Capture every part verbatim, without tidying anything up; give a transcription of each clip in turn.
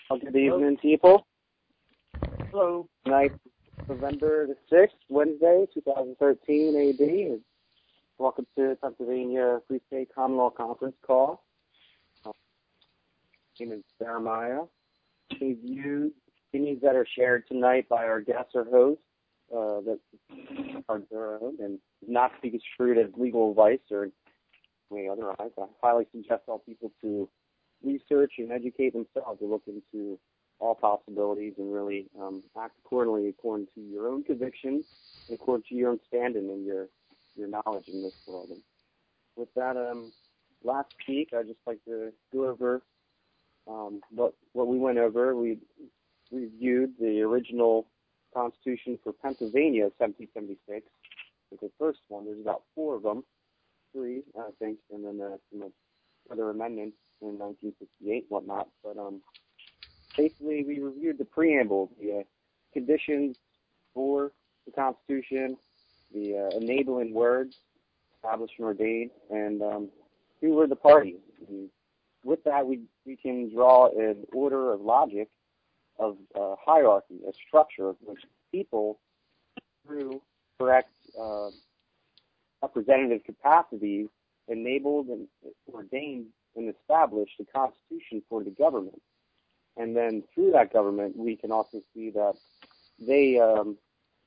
Well, good evening, people. Hello. Tonight, November the sixth, Wednesday, twenty thirteen A D. Welcome to Pennsylvania Free State Common Law Conference call. My name is Jeremiah. Any views, opinions that are shared tonight by our guests or hosts uh, that are their own and not to be construed as legal advice or any otherwise. I highly suggest all people to research and educate themselves to look into all possibilities and really um, act accordingly according to your own convictions and according to your own standing and your your knowledge in this world. And with that, um, last week I'd just like to go over um, what what we went over. We reviewed the original Constitution for Pennsylvania, seventeen seventy-six. It's the first one. There's about four of them, three I think, and then uh, some other amendments in nineteen sixty-eight, whatnot. But um, basically, we reviewed the preamble, the uh, conditions for the Constitution, the uh, enabling words, established and ordained, and um, who were the parties. And with that, we we can draw an order of logic, of uh, hierarchy, a structure of which people, through correct uh, representative capacities, enabled and ordained and established a constitution for the government. And then through that government, we can also see that they, um,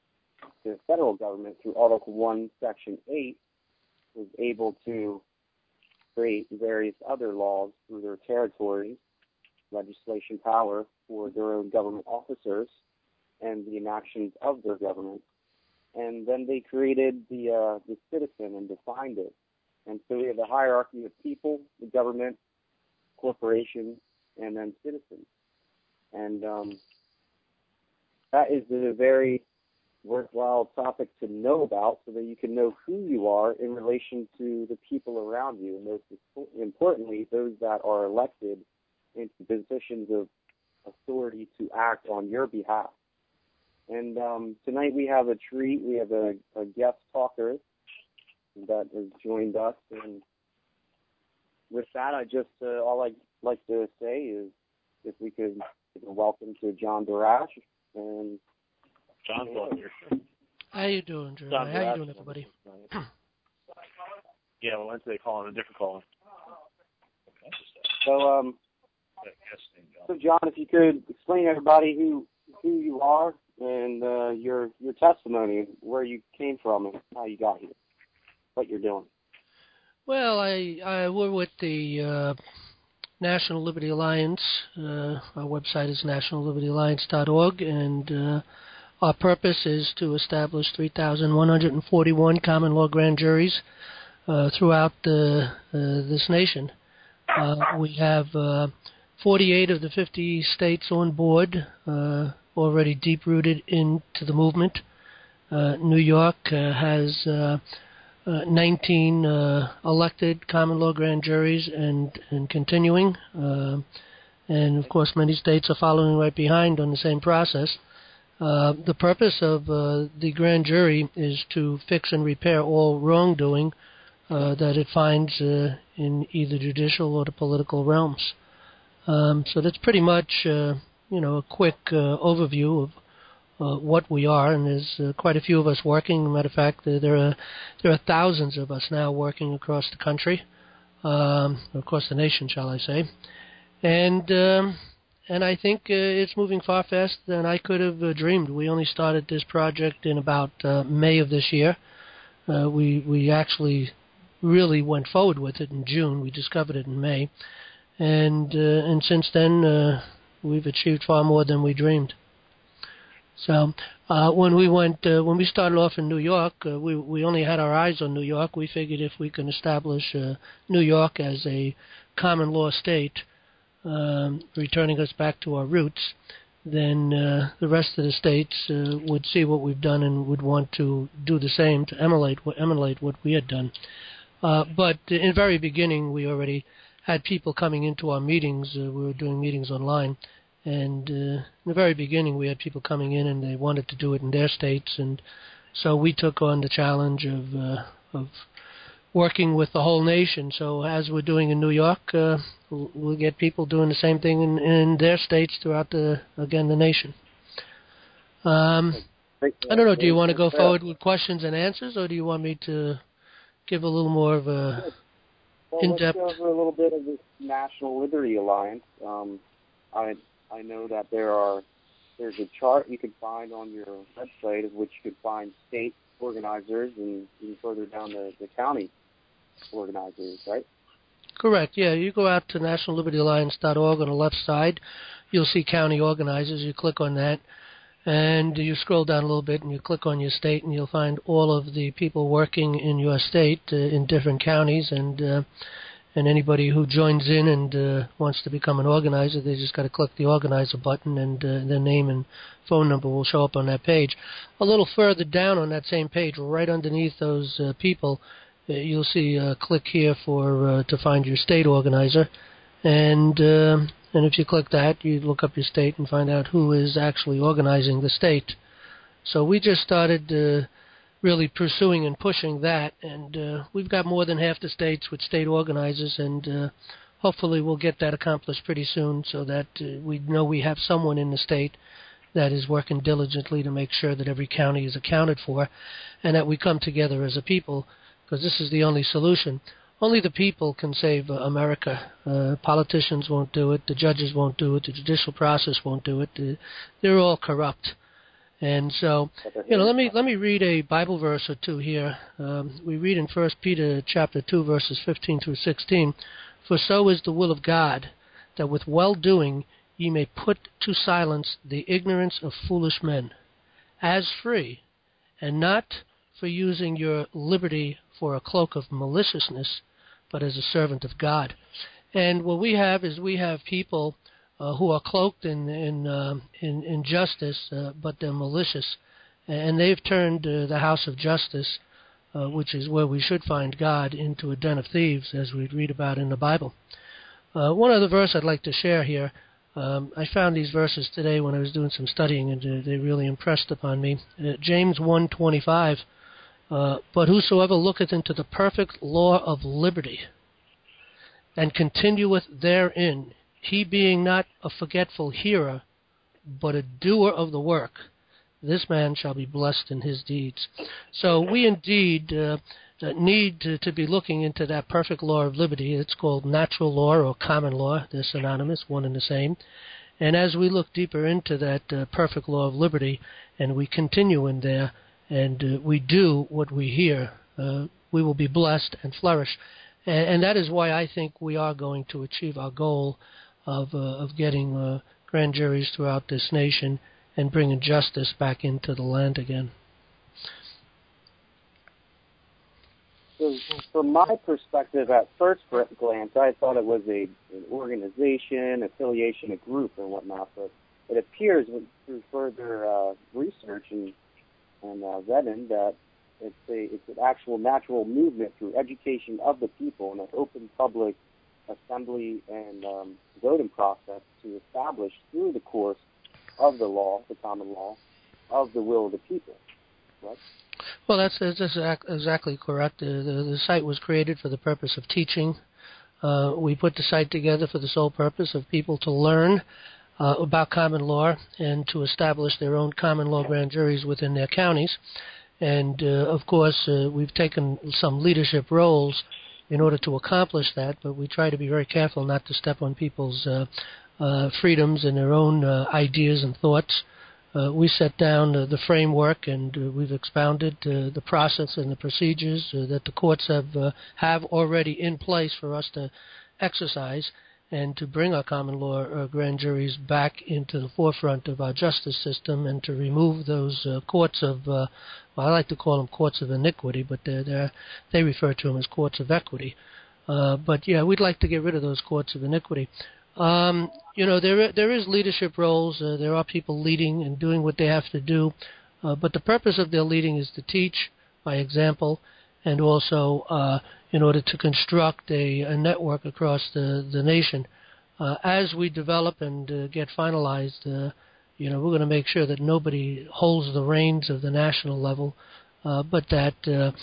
the federal government, through Article one, Section eight, was able to create various other laws through their territories, legislation power for their own government officers, and the enactions of their government. And then they created the uh, the citizen and defined it. And so we have the hierarchy of people, the government, corporations, and then citizens. And um, that is a very worthwhile topic to know about so that you can know who you are in relation to the people around you, and most importantly, those that are elected into positions of authority to act on your behalf. And um, tonight we have a treat. We have a, a guest talker that has joined us, and with that, I just uh, all I'd like to say is if we could give a welcome to John Darash. And John's on here. How you doing, Drew? How you doing, everybody? Yeah, well, Wednesday they call it a different call. So, um, so John, if you could explain to everybody who who you are and uh, your your testimony, where you came from, and how you got here, what you're doing. Well, I, I we're with the uh, National Liberty Alliance. Uh, our website is national liberty alliance dot org, and uh, our purpose is to establish three thousand one hundred forty-one common law grand juries uh, throughout the, uh, this nation. Uh, we have uh, forty-eight of the fifty states on board, uh, already deep-rooted into the movement. Uh, New York uh, has uh, uh, nineteen uh, elected common law grand juries and, and continuing. Uh, and, of course, many states are following right behind on the same process. Uh, the purpose of uh, the grand jury is to fix and repair all wrongdoing uh, that it finds uh, in either judicial or the political realms. Um, so that's pretty much, uh, you know, a quick uh, overview of uh, what we are, and there's uh, quite a few of us working. As a matter of fact, there are there are thousands of us now working across the country, um, across the nation, shall I say, and um, and I think uh, it's moving far faster than I could have uh, dreamed. We only started this project in about uh, May of this year. Uh, we we actually really went forward with it in June. We discovered it in May. And uh, and since then, uh, we've achieved far more than we dreamed. So uh, when we went, uh, when we started off in New York, uh, we we only had our eyes on New York. We figured if we can establish uh, New York as a common law state, um, returning us back to our roots, then uh, the rest of the states uh, would see what we've done and would want to do the same to emulate what emulate what we had done. Uh, but in the very beginning, we already had people coming into our meetings. Uh, we were doing meetings online, and uh, in the very beginning, we had people coming in, and they wanted to do it in their states, and so we took on the challenge of uh, of working with the whole nation. So as we're doing in New York, uh, we'll, we'll get people doing the same thing in, in their states throughout the, again, the nation. Um, I don't know, do you want to go forward with questions and answers, or do you want me to give a little more of a well, in-depth? Let's go over a little bit of this National Liberty Alliance. Um, I I know that there are there's a chart you can find on your website of which you can find state organizers and even further down the, the county organizers, right? Correct, yeah. You go out to national liberty alliance dot org on the left side. You'll see county organizers. You click on that, and you scroll down a little bit, and you click on your state, and you'll find all of the people working in your state uh, in different counties, and uh, and anybody who joins in and uh, wants to become an organizer, they just got to click the organizer button, and uh, their name and phone number will show up on that page. A little further down on that same page, right underneath those uh, people, uh, you'll see a click here for uh, to find your state organizer, and uh, and if you click that, you look up your state and find out who is actually organizing the state. So we just started uh, really pursuing and pushing that, and uh, we've got more than half the states with state organizers, and uh, hopefully we'll get that accomplished pretty soon, so that uh, we know we have someone in the state that is working diligently to make sure that every county is accounted for, and that we come together as a people, because this is the only solution. Only the people can save uh, America. Uh, politicians won't do it. The judges won't do it. The judicial process won't do it. Uh, they're all corrupt. And so, you know, let me let me read a Bible verse or two here. Um, we read in First Peter chapter two, verses fifteen through sixteen. For so is the will of God, that with well-doing ye may put to silence the ignorance of foolish men, as free, and not for using your liberty for a cloak of maliciousness, but as a servant of God. And what we have is we have people uh, who are cloaked in in uh, in, in justice, uh, but they're malicious, and they've turned uh, the house of justice, uh, which is where we should find God, into a den of thieves, as we read about in the Bible. Uh, one other verse I'd like to share here. Um, I found these verses today when I was doing some studying, and uh, they really impressed upon me. Uh, James one twenty-five. Uh, but whosoever looketh into the perfect law of liberty, and continueth therein, he being not a forgetful hearer, but a doer of the work, this man shall be blessed in his deeds. So we indeed uh, need to, to be looking into that perfect law of liberty. It's called natural law or common law. They're synonymous, one and the same. And as we look deeper into that uh, perfect law of liberty, and we continue in there, and uh, we do what we hear, uh, we will be blessed and flourish. And, and that is why I think we are going to achieve our goal of, uh, of getting uh, grand juries throughout this nation and bringing justice back into the land again. So, from my perspective, at first glance, I thought it was a, an organization, affiliation, a group, and whatnot, but it appears through further uh, research and and uh, vetting that it's a it's an actual natural movement through education of the people and an open public assembly and um, voting process to establish through the course of the law, the common law, of the will of the people. Right? Well, that's, that's exactly correct. The, the, the site was created for the purpose of teaching. Uh, we put the site together for the sole purpose of people to learn Uh, about common law and to establish their own common law grand juries within their counties. And, uh, of course, uh, we've taken some leadership roles in order to accomplish that, but we try to be very careful not to step on people's uh, uh, freedoms and their own uh, ideas and thoughts. Uh, we set down uh, the framework, and uh, we've expounded uh, the process and the procedures uh, that the courts have, uh, have already in place for us to exercise, and to bring our common law uh, grand juries back into the forefront of our justice system, and to remove those uh, courts of, uh, well, I like to call them courts of iniquity, but they're, they're, they refer to them as courts of equity. Uh, but, yeah, we'd like to get rid of those courts of iniquity. Um, you know, there there is leadership roles. Uh, there are people leading and doing what they have to do, uh, but the purpose of their leading is to teach by example, and also uh, in order to construct a, a network across the, the nation. Uh, as we develop and uh, get finalized, uh, you know, we're going to make sure that nobody holds the reins of the national level, uh, but that uh,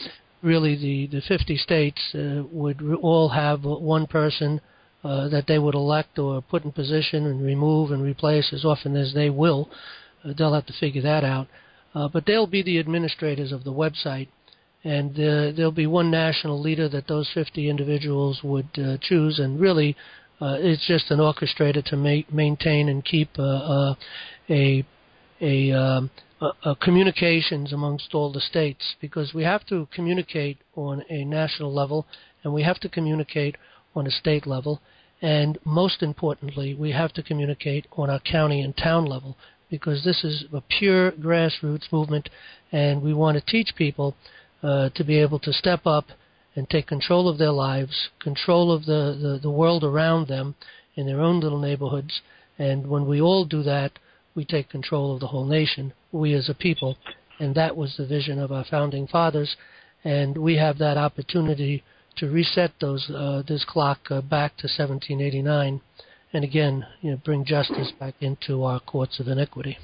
really the, the fifty states uh, would all have one person uh, that they would elect or put in position and remove and replace as often as they will. Uh, they'll have to figure that out. Uh, but they'll be the administrators of the website, and uh, there'll be one national leader that those fifty individuals would uh, choose, and really uh, it's just an orchestrator to ma- maintain and keep uh, uh, a a, um, a, a communications amongst all the states, because we have to communicate on a national level and we have to communicate on a state level, and most importantly, we have to communicate on our county and town level, because this is a pure grassroots movement, and we want to teach people uh, to be able to step up and take control of their lives, control of the, the, the world around them in their own little neighborhoods. And when we all do that, we take control of the whole nation, we as a people. And that was the vision of our founding fathers. And we have that opportunity to reset those uh, this clock uh, back to seventeen eighty-nine. And again, you know, bring justice back into our courts of iniquity.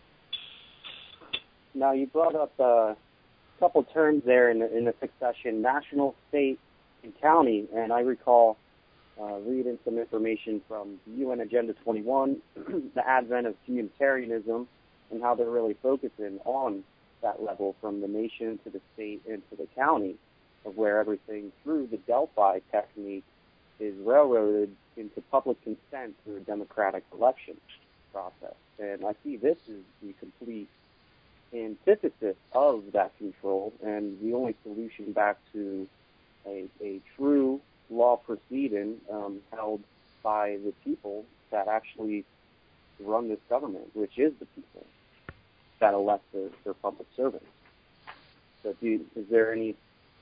Now, you brought up uh, a couple terms there in the, in the succession: national, state, and county. And I recall uh, reading some information from U N Agenda twenty-one, the advent of communitarianism, and how they're really focusing on that level from the nation to the state and to the county, of where everything through the Delphi technique is railroaded into public consent through a democratic election process. And I see this as the complete antithesis of that control, and the only solution back to a, a true law proceeding um, held by the people that actually run this government, which is the people that elect their, their public servants. So do you, is there any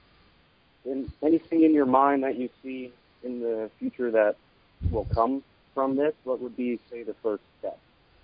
in, anything in your mind that you see in the future that will come from this? What would be, say, the first step?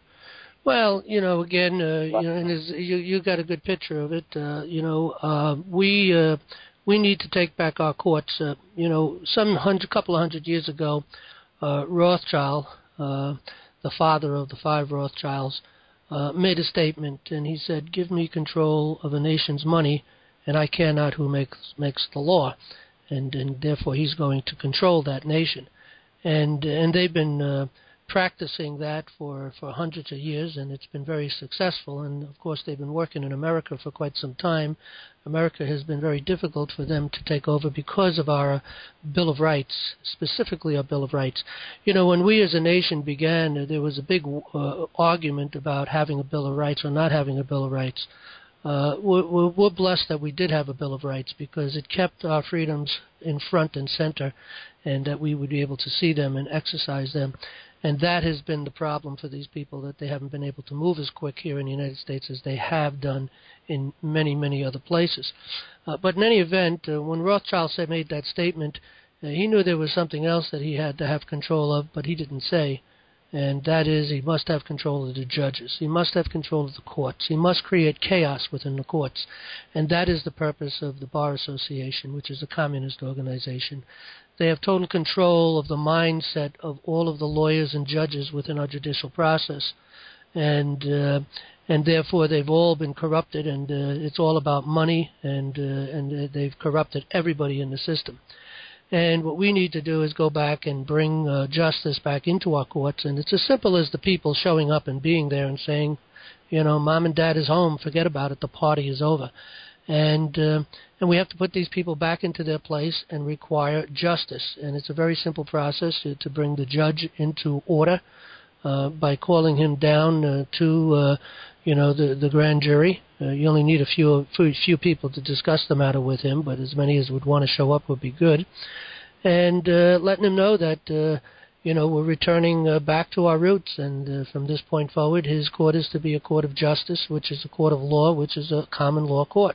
Well, you know, again, uh, you know, and as you you got a good picture of it. Uh, you know, uh, we uh, we need to take back our courts. Uh, you know, some hundred, couple of hundred years ago, uh, Rothschild, uh, the father of the five Rothschilds, uh, made a statement, and he said, "Give me control of a nation's money, and I care not who makes makes the law," and and therefore he's going to control that nation, and and they've been uh, practicing that for, for hundreds of years, and it's been very successful. And of course, they've been working in America for quite some time. America has been very difficult for them to take over because of our Bill of Rights, specifically our Bill of Rights. You know, when we as a nation began, there was a big uh, argument about having a Bill of Rights or not having a Bill of Rights. Uh, we're, we're blessed that we did have a Bill of Rights, because it kept our freedoms in front and center, and that we would be able to see them and exercise them. And that has been the problem for these people, that they haven't been able to move as quick here in the United States as they have done in many, many other places. Uh, but in any event, uh, when Rothschild said, made that statement, uh, he knew there was something else that he had to have control of, but he didn't say. And that is, he must have control of the judges. He must have control of the courts. He must create chaos within the courts. And that is the purpose of the Bar Association, which is a communist organization. They have total control of the mindset of all of the lawyers and judges within our judicial process. And uh, and therefore they've all been corrupted, and uh, it's all about money, and, uh, and they've corrupted everybody in the system. And what we need to do is go back and bring uh, justice back into our courts. And it's as simple as the people showing up and being there and saying, you know, Mom and Dad is home, forget about it, the party is over. And uh, and we have to put these people back into their place and require justice. And it's a very simple process to, to bring the judge into order uh, by calling him down uh, to, uh, you know, the, the grand jury. Uh, you only need a few, few few people to discuss the matter with him, but as many as would want to show up would be good. And uh, letting him know that, uh, you know, we're returning uh, back to our roots. And uh, from this point forward, his court is to be a court of justice, which is a court of law, which is a common law court.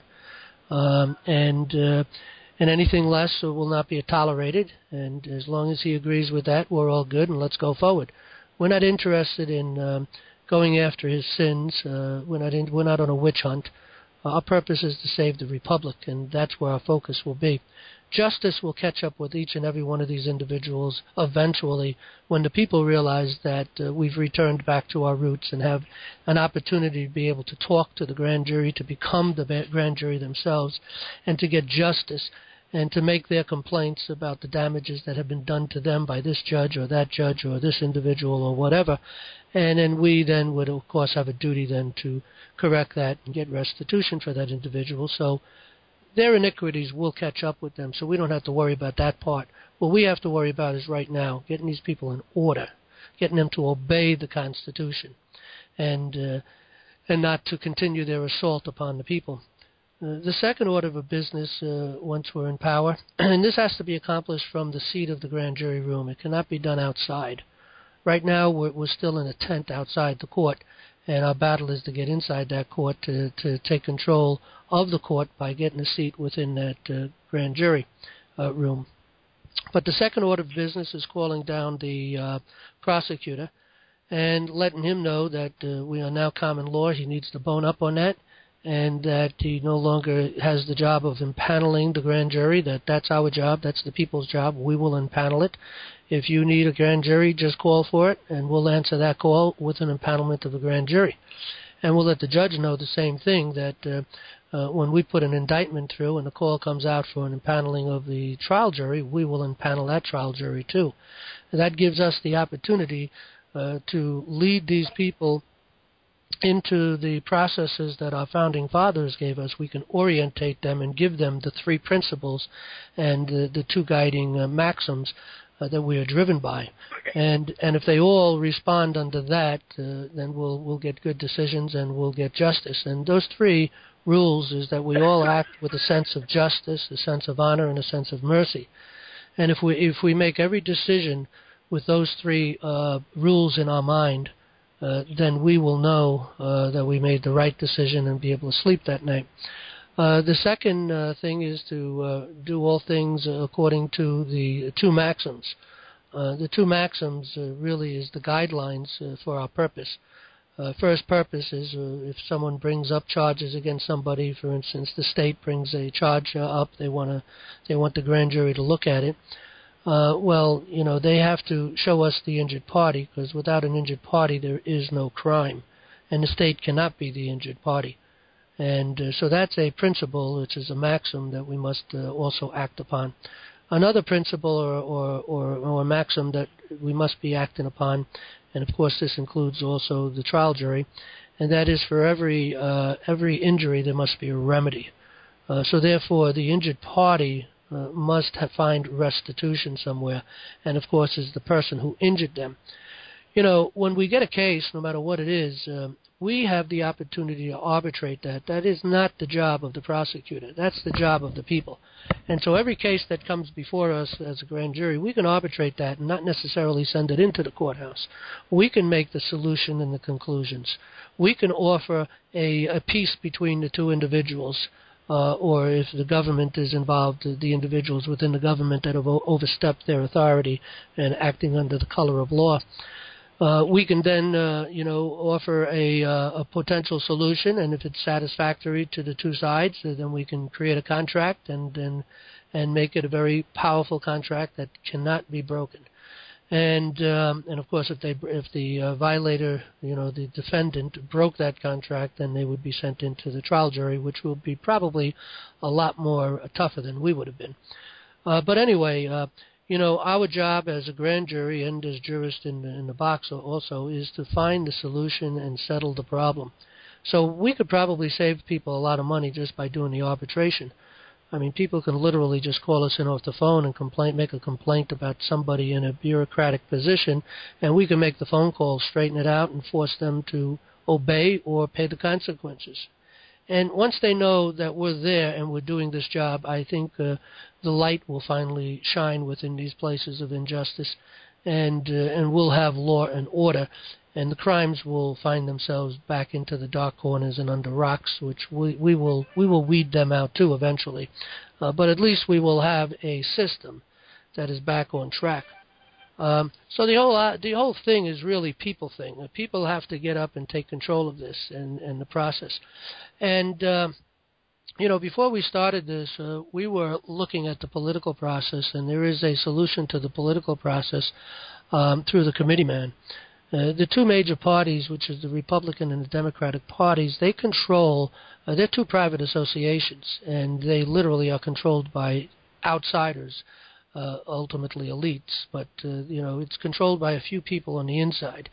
Um, and uh, and anything less will not be tolerated. And as long as he agrees with that, we're all good, and let's go forward. We're not interested in um, going after his sins. Uh, we're not in, we're not on a witch hunt. Our purpose is to save the republic, and that's where our focus will be. justice will catch up with each and every one of these individuals eventually when the people realize that uh, we've returned back to our roots and have an opportunity to be able to talk to the grand jury, to become the grand jury themselves, and to get justice and to make their complaints about the damages that have been done to them by this judge or that judge or this individual or whatever. And then we then would, of course, have a duty then to correct that and get restitution for that individual. So their iniquities will catch up with them, so we don't have to worry about that part. What we have to worry about is right now getting these people in order, getting them to obey the Constitution, and uh, and not to continue their assault upon the people. Uh, the second order of business, uh, once we're in power, and this has to be accomplished from the seat of the grand jury room. It cannot be done outside. Right now, we're, we're still in a tent outside the court, and our battle is to get inside that court to, to take control of the court by getting a seat within that uh, grand jury uh, room. But the second order of business is calling down the uh, prosecutor and letting him know that uh, we are now common law. He needs to bone up on that, and that he no longer has the job of impaneling the grand jury, that that's our job, that's the people's job. We will impanel it. If you need a grand jury, just call for it, and we'll answer that call with an impanelment of the grand jury. And we'll let the judge know the same thing, that uh, uh, when we put an indictment through and the call comes out for an impaneling of the trial jury, we will impanel that trial jury too. And that gives us the opportunity uh, to lead these people into the processes that our founding fathers gave us. We can orientate them and give them the three principles and uh, the two guiding uh, maxims uh, that we are driven by. And and if they all respond under that, uh, then we'll we'll get good decisions and we'll get justice. And those three rules is that we all act with a sense of justice, a sense of honor, and a sense of mercy. And if we if we make every decision with those three uh, rules in our mind, Uh, then we will know uh, that we made the right decision and be able to sleep that night. Uh, the second uh, thing is to uh, do all things according to the two maxims. Uh, the two maxims uh, really is the guidelines uh, for our purpose. Uh, first purpose is uh, if someone brings up charges against somebody, for instance, the state brings a charge uh, up, they want to, they want the grand jury to look at it. Uh, well, you know, they have to show us the injured party, because without an injured party there is no crime, and the state cannot be the injured party. And uh, so that's a principle, which is a maxim that we must uh, also act upon. Another principle or, or, or, or a maxim that we must be acting upon, and of course this includes also the trial jury, and that is for every uh, every injury there must be a remedy. Uh, so therefore the injured party Uh, must have, find restitution somewhere, and of course is the person who injured them. You know, when we get a case, no matter what it is, um, we have the opportunity to arbitrate that. That is not the job of the prosecutor. That's the job of the people. And so every case that comes before us as a grand jury, we can arbitrate that and not necessarily send it into the courthouse. We can make the solution and the conclusions. We can offer a, a peace between the two individuals. Uh, or if the government is involved, the individuals within the government that have o- overstepped their authority and acting under the color of law. Uh, we can then, uh, you know, offer a, uh, a potential solution, and if it's satisfactory to the two sides, uh, then we can create a contract and, and and make it a very powerful contract that cannot be broken. And um, and of course, if they if the uh, violator, you know, the defendant broke that contract, then they would be sent into the trial jury, which will be probably a lot more uh, tougher than we would have been. Uh, but anyway, uh, you know, our job as a grand jury and as jurist in the, in the box also is to find the solution and settle the problem. So we could probably save people a lot of money just by doing the arbitration. I mean, people can literally just call us in off the phone and complain, make a complaint about somebody in a bureaucratic position, and we can make the phone call, straighten it out, and force them to obey or pay the consequences. And once they know that we're there and we're doing this job, I think uh, the light will finally shine within these places of injustice, and uh, and we'll have law and order. And the crimes will find themselves back into the dark corners and under rocks, which we, we will we will weed them out too eventually. Uh, but at least we will have a system that is back on track. Um, so the whole uh, the whole thing is really people thing. Uh, people have to get up and take control of this and, and the process. And uh, you know, before we started this, uh, we were looking at the political process, and there is a solution to the political process um, through the committeeman. Uh, the two major parties, which is the Republican and the Democratic parties, they control, uh, they're two private associations, and they literally are controlled by outsiders, uh, ultimately elites. But, uh, you know, it's controlled by a few people on the inside.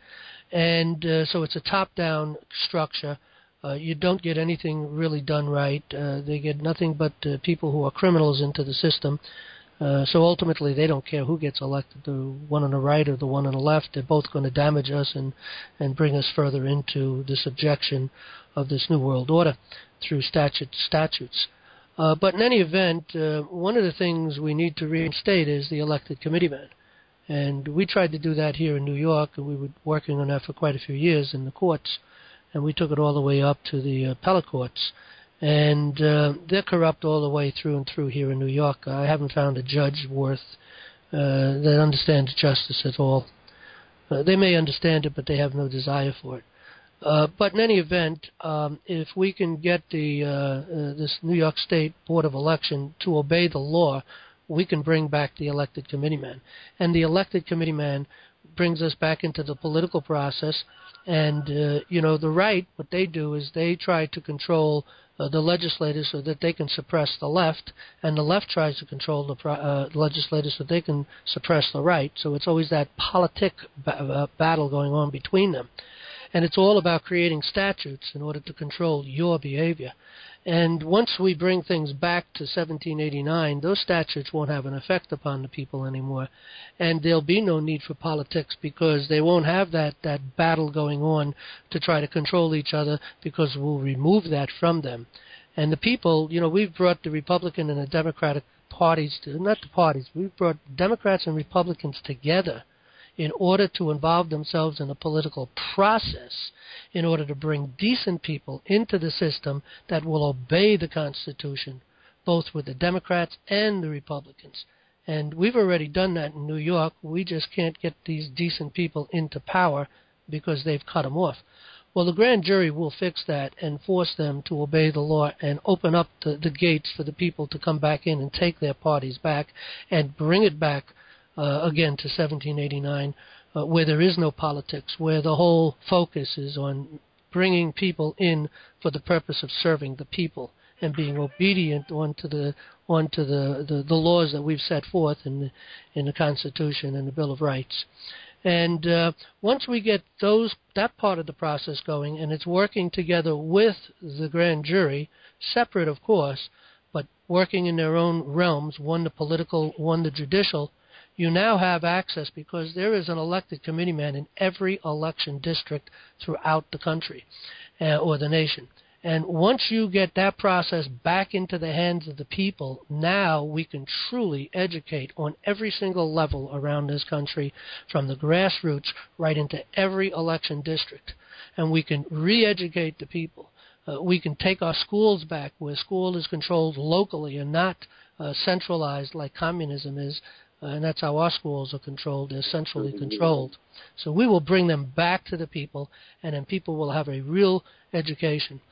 And uh, so it's a top-down structure. Uh, you don't get anything really done right. Uh, they get nothing but uh, people who are criminals into the system. Uh, so ultimately, they don't care who gets elected, the one on the right or the one on the left. They're both going to damage us and, and bring us further into the subjection of this New World Order through statute, statutes. Uh, but in any event, uh, one of the things we need to reinstate is the elected committeeman. And we tried to do that here in New York, and we were working on that for quite a few years in the courts. And we took it all the way up to the uh, appellate courts. And uh, they're corrupt all the way through and through here in New York. I haven't found a judge worth uh, that understands justice at all. Uh, they may understand it, but they have no desire for it. Uh, but in any event, um, if we can get the uh, uh, this New York State Board of Election to obey the law, we can bring back the elected committeeman. And the elected committeeman brings us back into the political process. And, uh, you know, the right, what they do is they try to control uh, the legislators so that they can suppress the left, and the left tries to control the pro- uh, legislators so they can suppress the right. So it's always that politic ba- uh, battle going on between them. And it's all about creating statutes in order to control your behavior. And once we bring things back to seventeen eighty-nine, those statutes won't have an effect upon the people anymore. And there'll be no need for politics because they won't have that, that battle going on to try to control each other because we'll remove that from them. And the people, you know, we've brought the Republican and the Democratic parties, to, not the parties, we've brought Democrats and Republicans together in order to involve themselves in a political process, in order to bring decent people into the system that will obey the Constitution, both with the Democrats and the Republicans. And we've already done that in New York. We just can't get these decent people into power because they've cut them off. Well, the grand jury will fix that and force them to obey the law and open up the, the gates for the people to come back in and take their parties back and bring it back Uh, again to seventeen eighty-nine, uh, where there is no politics, where the whole focus is on bringing people in for the purpose of serving the people and being obedient onto the onto the, the, the laws that we've set forth in the, in the Constitution and the Bill of Rights. And uh, once we get those that part of the process going, and it's working together with the grand jury, separate of course, but working in their own realms, one the political, one the judicial, you now have access because there is an elected committeeman in every election district throughout the country uh, or the nation. And once you get that process back into the hands of the people, now we can truly educate on every single level around this country, from the grassroots right into every election district. And we can re-educate the people. Uh, we can take our schools back where school is controlled locally and not uh, centralized like communism is. Uh, and that's how our schools are controlled. They're centrally controlled. So we will bring them back to the people, and then people will have a real education.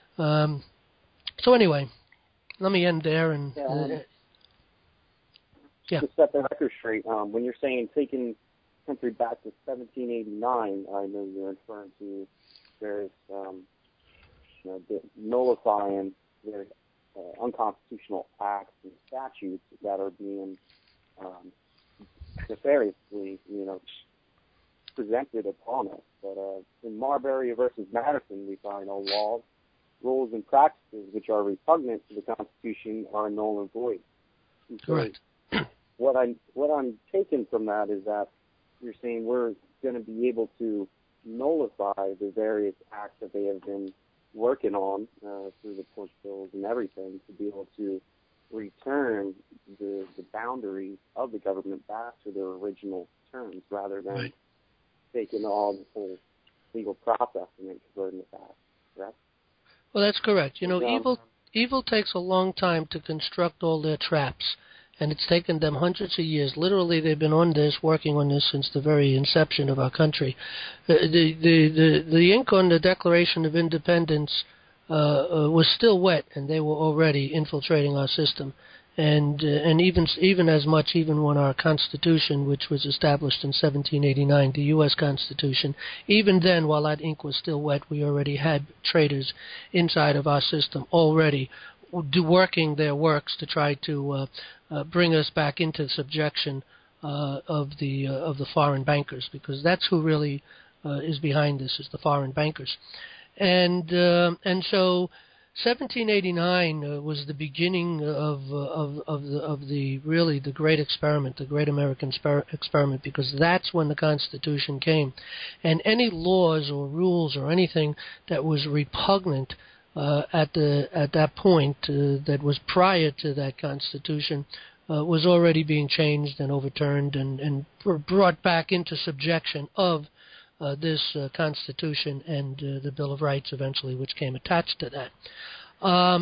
Um, so anyway, let me end there. And yeah, uh, yeah. To set the record straight, um, when you're saying taking country back to seventeen eighty-nine, I know you're referring to various, um, you know, the nullifying various uh, unconstitutional acts and statutes that are being Um, nefariously, you know, presented upon us. But uh, in Marbury versus Madison, we find all laws, rules, and practices which are repugnant to the Constitution are null and void. And so Correct. what I'm what I'm taking from that is that you're saying we're going to be able to nullify the various acts that they have been working on uh, through the porch bills and everything to be able to return the, the boundaries of the government back to their original terms rather than right. taking all the whole legal process and then converting it back, correct? Well, that's correct. You know, um, evil evil takes a long time to construct all their traps, and it's taken them hundreds of years. Literally, they've been on this, working on this since the very inception of our country. Uh, the, the, the, the ink on the Declaration of Independence uh, uh, was still wet, and they were already infiltrating our system. And uh, and even even as much, even when our Constitution, which was established in seventeen eighty-nine, the U S Constitution, even then, while that ink was still wet, we already had traitors inside of our system already do working their works to try to uh, uh, bring us back into subjection uh, of the uh, of the foreign bankers, because that's who really uh, is behind this, is the foreign bankers. And uh, and so seventeen eighty-nine uh, was the beginning of uh, of of the of the really the great experiment, the great American sper- experiment, because that's when the Constitution came, and any laws or rules or anything that was repugnant uh, at the at that point uh, that was prior to that Constitution uh, was already being changed and overturned and and brought back into subjection of Uh, this uh, Constitution and uh, the Bill of Rights eventually, which came attached to that. Um,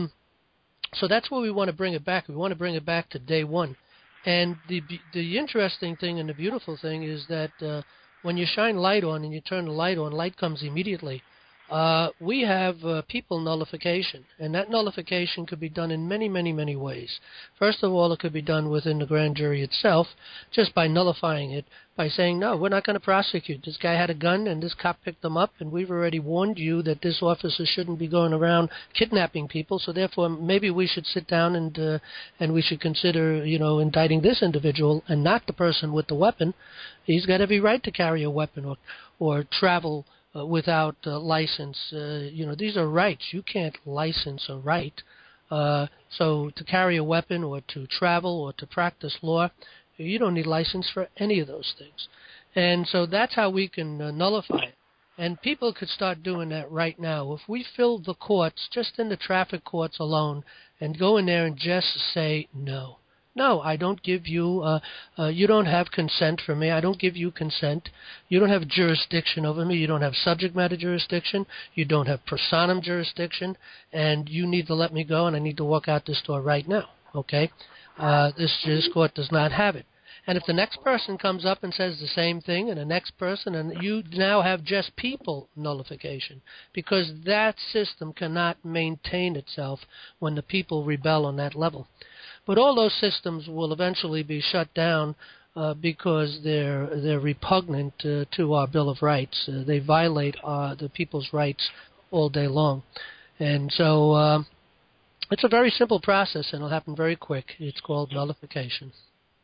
so that's where we want to bring it back. We want to bring it back to day one. And the the interesting thing and the beautiful thing is that uh, when you shine light on and you turn the light on, light comes immediately. Uh, we have uh, people nullification, and that nullification could be done in many, many, many ways. First of all, it could be done within the grand jury itself, just by nullifying it, by saying, no, we're not going to prosecute. This guy had a gun, and this cop picked him up, and we've already warned you that this officer shouldn't be going around kidnapping people, so therefore maybe we should sit down and uh, and we should consider, you know, indicting this individual and not the person with the weapon. He's got every right to carry a weapon or, or travel Uh, without uh, license. Uh, you know, these are rights. You can't license a right. Uh, so to carry a weapon or to travel or to practice law, you don't need license for any of those things. And so that's how we can uh, nullify it. And people could start doing that right now. If we fill the courts, just in the traffic courts alone, and go in there and just say no. No, I don't give you, uh, uh, you don't have consent from me. I don't give you consent. You don't have jurisdiction over me. You don't have subject matter jurisdiction. You don't have personam jurisdiction. And you need to let me go, and I need to walk out this door right now, okay? Uh, this, this court does not have it. And if the next person comes up and says the same thing, and the next person, and you now have just people nullification, because that system cannot maintain itself when the people rebel on that level. But all those systems will eventually be shut down uh, because they're they're repugnant uh, to our Bill of Rights. Uh, they violate uh, the people's rights all day long. And so uh, it's a very simple process, and it'll happen very quick. It's called nullification.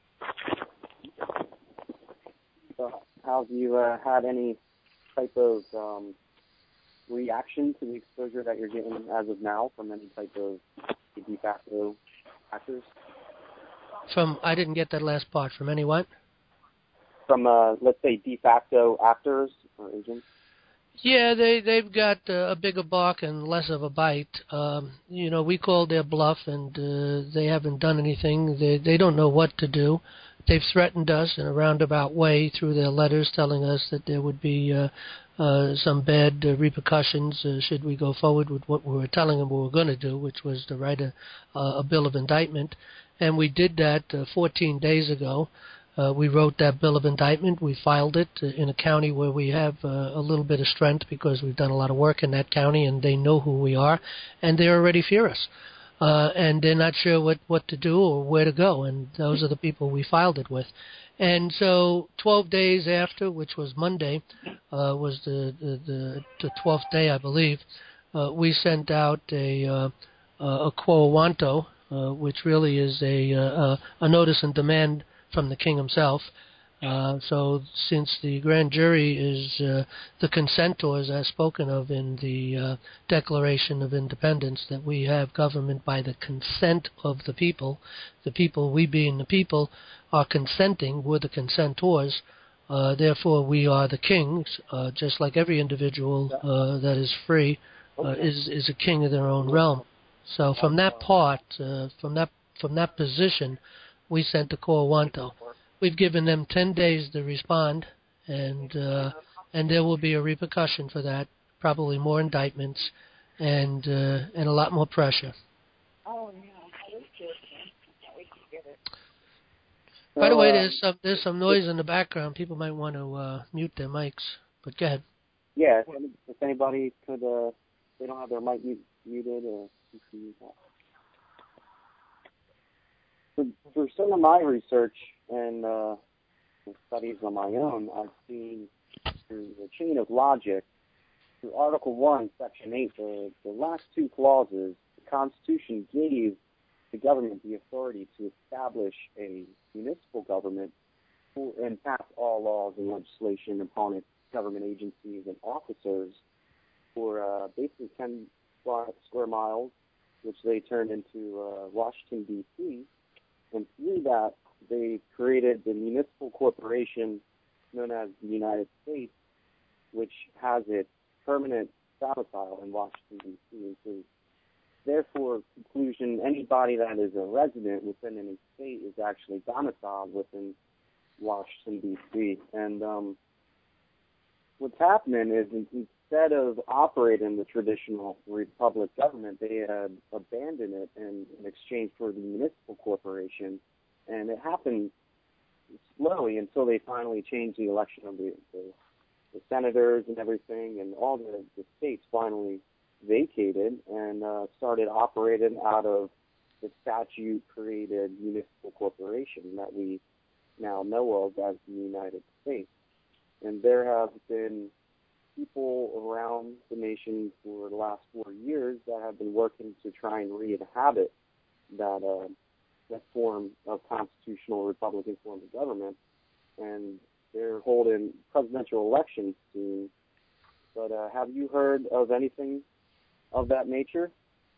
So have you uh, had any type of um, reaction to the exposure that you're getting as of now from any type of de facto actors? From, I didn't get that last part. From any what? From, uh, let's say, de facto actors or agents? Yeah, they, they've got uh, a bigger bark and less of a bite. Um, you know, we called their bluff, and uh, they haven't done anything. They, they don't know what to do. They've threatened us in a roundabout way through their letters, telling us that there would be uh, uh, some bad uh, repercussions uh, should we go forward with what we were telling them we were going to do, which was to write a, a bill of indictment. And we did that uh, fourteen days ago. Uh, we wrote that bill of indictment. We filed it uh, in a county where we have uh, a little bit of strength because we've done a lot of work in that county, and they know who we are, and they already fear us. Uh, and they're not sure what, what to do or where to go, and those are the people we filed it with. And so twelve days after, which was Monday, uh, was the, the, the, the twelfth day, I believe, uh, we sent out a, uh, a quo wanto, uh, which really is a, a, a notice and demand from the king himself. Uh, so since the grand jury is uh, the consentors as spoken of in the uh, Declaration of Independence, that we have government by the consent of the people, the people, we being the people, are consenting, we're the consentors, uh, therefore we are the kings, uh, just like every individual uh, that is free uh, is, is a king of their own realm. So from that part, uh, from that from that position, we sent the quo wanto. We've given them ten days to respond, and uh, and there will be a repercussion for that, probably more indictments and uh, and a lot more pressure. Oh, no. I was joking. We can get it. By the way, there's some, there's some noise in the background. People might want to uh, mute their mics, but go ahead. Yeah, if anybody could, uh, they don't have their mic muted or for, for some of my research and uh, studies on my own, I've seen through the chain of logic, through Article one, Section eight, the, the last two clauses, the Constitution gave the government the authority to establish a municipal government and pass all laws and legislation upon its government agencies and officers for uh, basically ten square miles, which they turned into uh, Washington, D C And through that, they created the municipal corporation known as the United States, which has its permanent domicile in Washington, D C And so, therefore, conclusion, anybody that is a resident within any state is actually domiciled within Washington, D C And um, what's happening is instead of operating the traditional republic government, they had abandoned it in, in exchange for the municipal corporation. And it happened slowly until they finally changed the election of the, the, the senators and everything, and all the, the states finally vacated and uh, started operating out of the statute-created municipal corporation that we now know of as the United States. And there have been people around the nation for the last four years that have been working to try and re-inhabit that uh, that form of constitutional Republican form of government. And they're holding presidential elections soon. But uh, have you heard of anything of that nature?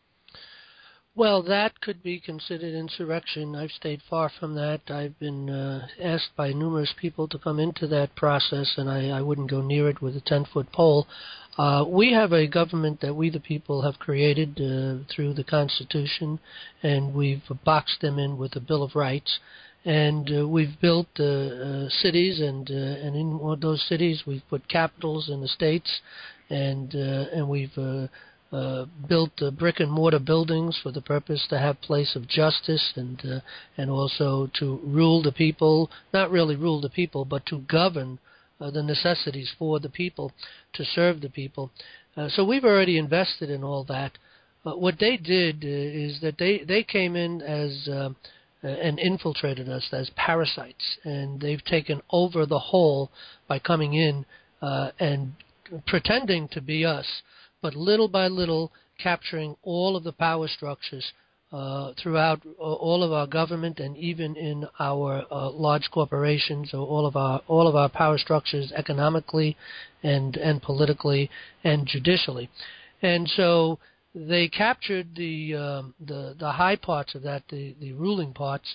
Well, that could be considered insurrection. I've stayed far from that. I've been uh, asked by numerous people to come into that process, and I, I wouldn't go near it with a ten-foot pole. Uh, we have a government that we, the people, have created uh, through the Constitution, and we've boxed them in with a Bill of Rights. And uh, we've built uh, uh, cities, and uh, and in one of those cities we've put capitals in the states, and uh, and we've uh, uh, built uh, brick and mortar buildings for the purpose to have place of justice, and uh, and also to rule the people, not really rule the people, but to govern uh, the necessities for the people, to serve the people. Uh, so we've already invested in all that. Uh, what they did uh, is that they they came in as uh, Uh, and infiltrated us as parasites, and they've taken over the whole by coming in uh, and pretending to be us, but little by little capturing all of the power structures uh, throughout all of our government, and even in our uh, large corporations, or all of our all of our power structures economically and and politically and judicially. And so they captured the, um, the the high parts of that, the, the ruling parts,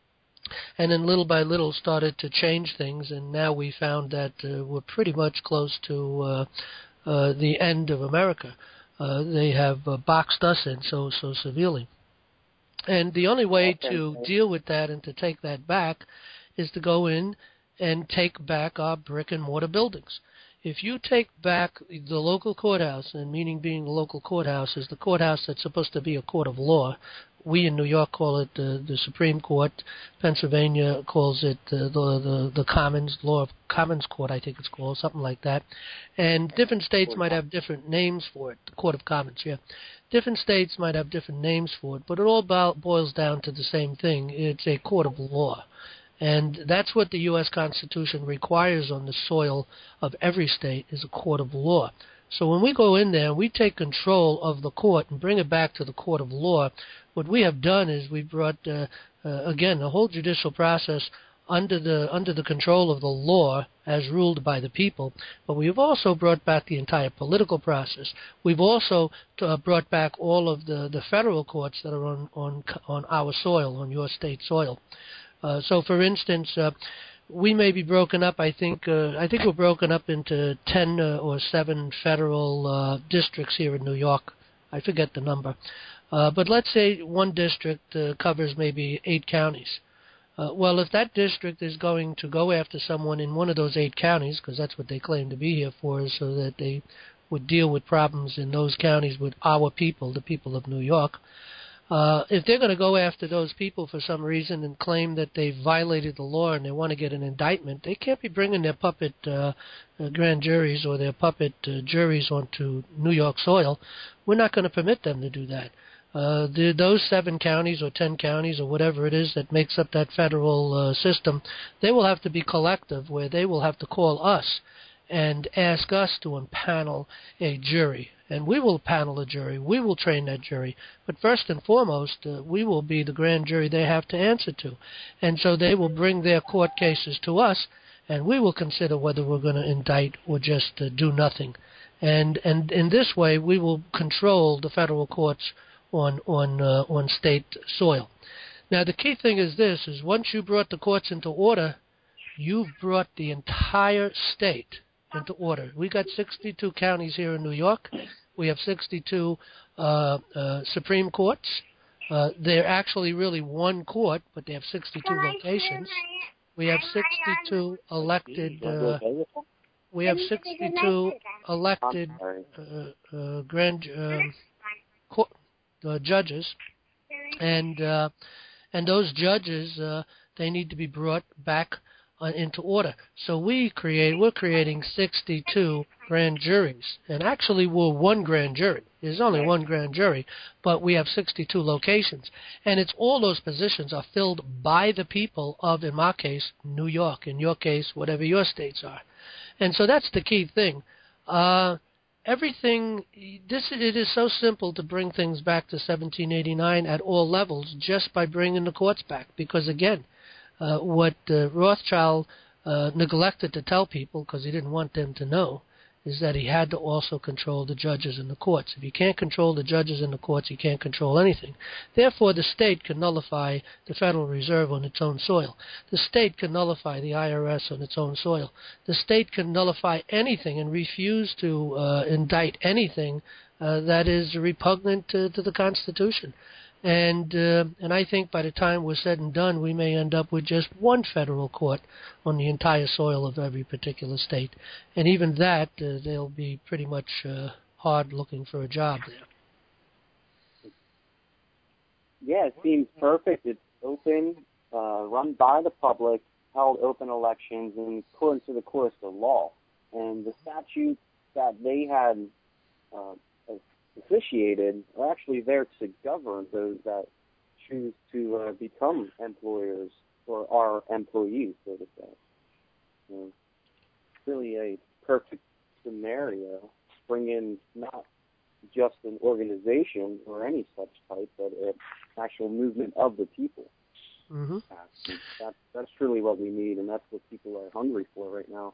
and then little by little started to change things, and now we found that uh, we're pretty much close to uh, uh, the end of America. Uh, they have uh, boxed us in so, so severely. And the only way to deal with that and to take that back is to go in and take back our brick and mortar buildings. If you take back the local courthouse, and meaning being the local courthouse is the courthouse that's supposed to be a court of law. We in New York call it uh, the Supreme Court. Pennsylvania calls it uh, the, the the Commons, Law of Commons Court, I think it's called, something like that. And different states might have different names for it. The Court of Commons, yeah. Different states might have different names for it, but it all bo- boils down to the same thing. It's a court of law. And that's what the U S Constitution requires on the soil of every state, is a court of law. So when we go in there and we take control of the court and bring it back to the court of law, what we have done is we brought, uh, uh, again, the whole judicial process under the under the control of the law as ruled by the people. But we've also brought back the entire political process. We've also uh, brought back all of the, the federal courts that are on, on, on our soil, on your state soil. Uh, so, for instance, uh, we may be broken up. I think uh, I think we're broken up into ten uh, or seven federal uh, districts here in New York. I forget the number, uh, but let's say one district uh, covers maybe eight counties. Uh, well, if that district is going to go after someone in one of those eight counties, because that's what they claim to be here for, is so that they would deal with problems in those counties with our people, the people of New York. Uh, if they're going to go after those people for some reason and claim that they violated the law and they want to get an indictment, they can't be bringing their puppet uh, uh, grand juries or their puppet uh, juries onto New York soil. We're not going to permit them to do that. Uh, the, those seven counties or ten counties or whatever it is that makes up that federal uh, system, they will have to be collective, where they will have to call us and ask us to impanel a jury. And we will panel a jury. We will train that jury. But first and foremost, uh, we will be the grand jury they have to answer to. And so they will bring their court cases to us, and we will consider whether we're going to indict or just uh, do nothing. And and in this way, we will control the federal courts on on uh, on state soil. Now, the key thing is this: is once you brought the courts into order, you've brought the entire state into order. We got sixty-two counties here in New York. We have sixty-two uh, uh, Supreme Courts. Uh, they're actually really one court, but they have sixty-two locations. We have sixty-two elected. Uh, we have sixty-two elected uh, uh, grand um, court, uh, judges, and uh, and those judges uh, they need to be brought back Uh, into order. So we create, we're creating sixty-two grand juries, and actually we're one grand jury. There's only one grand jury, but we have sixty-two locations, and it's all those positions are filled by the people of, in my case, New York. In your case, whatever your states are, and so that's the key thing. Uh, everything. This it is so simple to bring things back to seventeen eighty-nine at all levels, just by bringing the courts back, because again. Uh, what uh, Rothschild uh, neglected to tell people, because he didn't want them to know, is that he had to also control the judges in the courts. If you can't control the judges in the courts, you can't control anything. Therefore, the state can nullify the Federal Reserve on its own soil. The state can nullify the I R S on its own soil. The state can nullify anything and refuse to uh, indict anything uh, that is repugnant to, to the Constitution. And uh, and I think by the time we're said and done, we may end up with just one federal court on the entire soil of every particular state. And even that, uh, they'll be pretty much uh, hard looking for a job there. Yeah, it seems perfect. It's open, uh, run by the public, held open elections in accordance to the course of law. And the statutes that they had uh, officiated are actually there to govern those that choose to uh, become employers or are employees, so to say. You know, it's really a perfect scenario. Bring in not just an organization or any such type, but an actual movement of the people. Mm-hmm. That's, that's truly what we need, and that's what people are hungry for right now.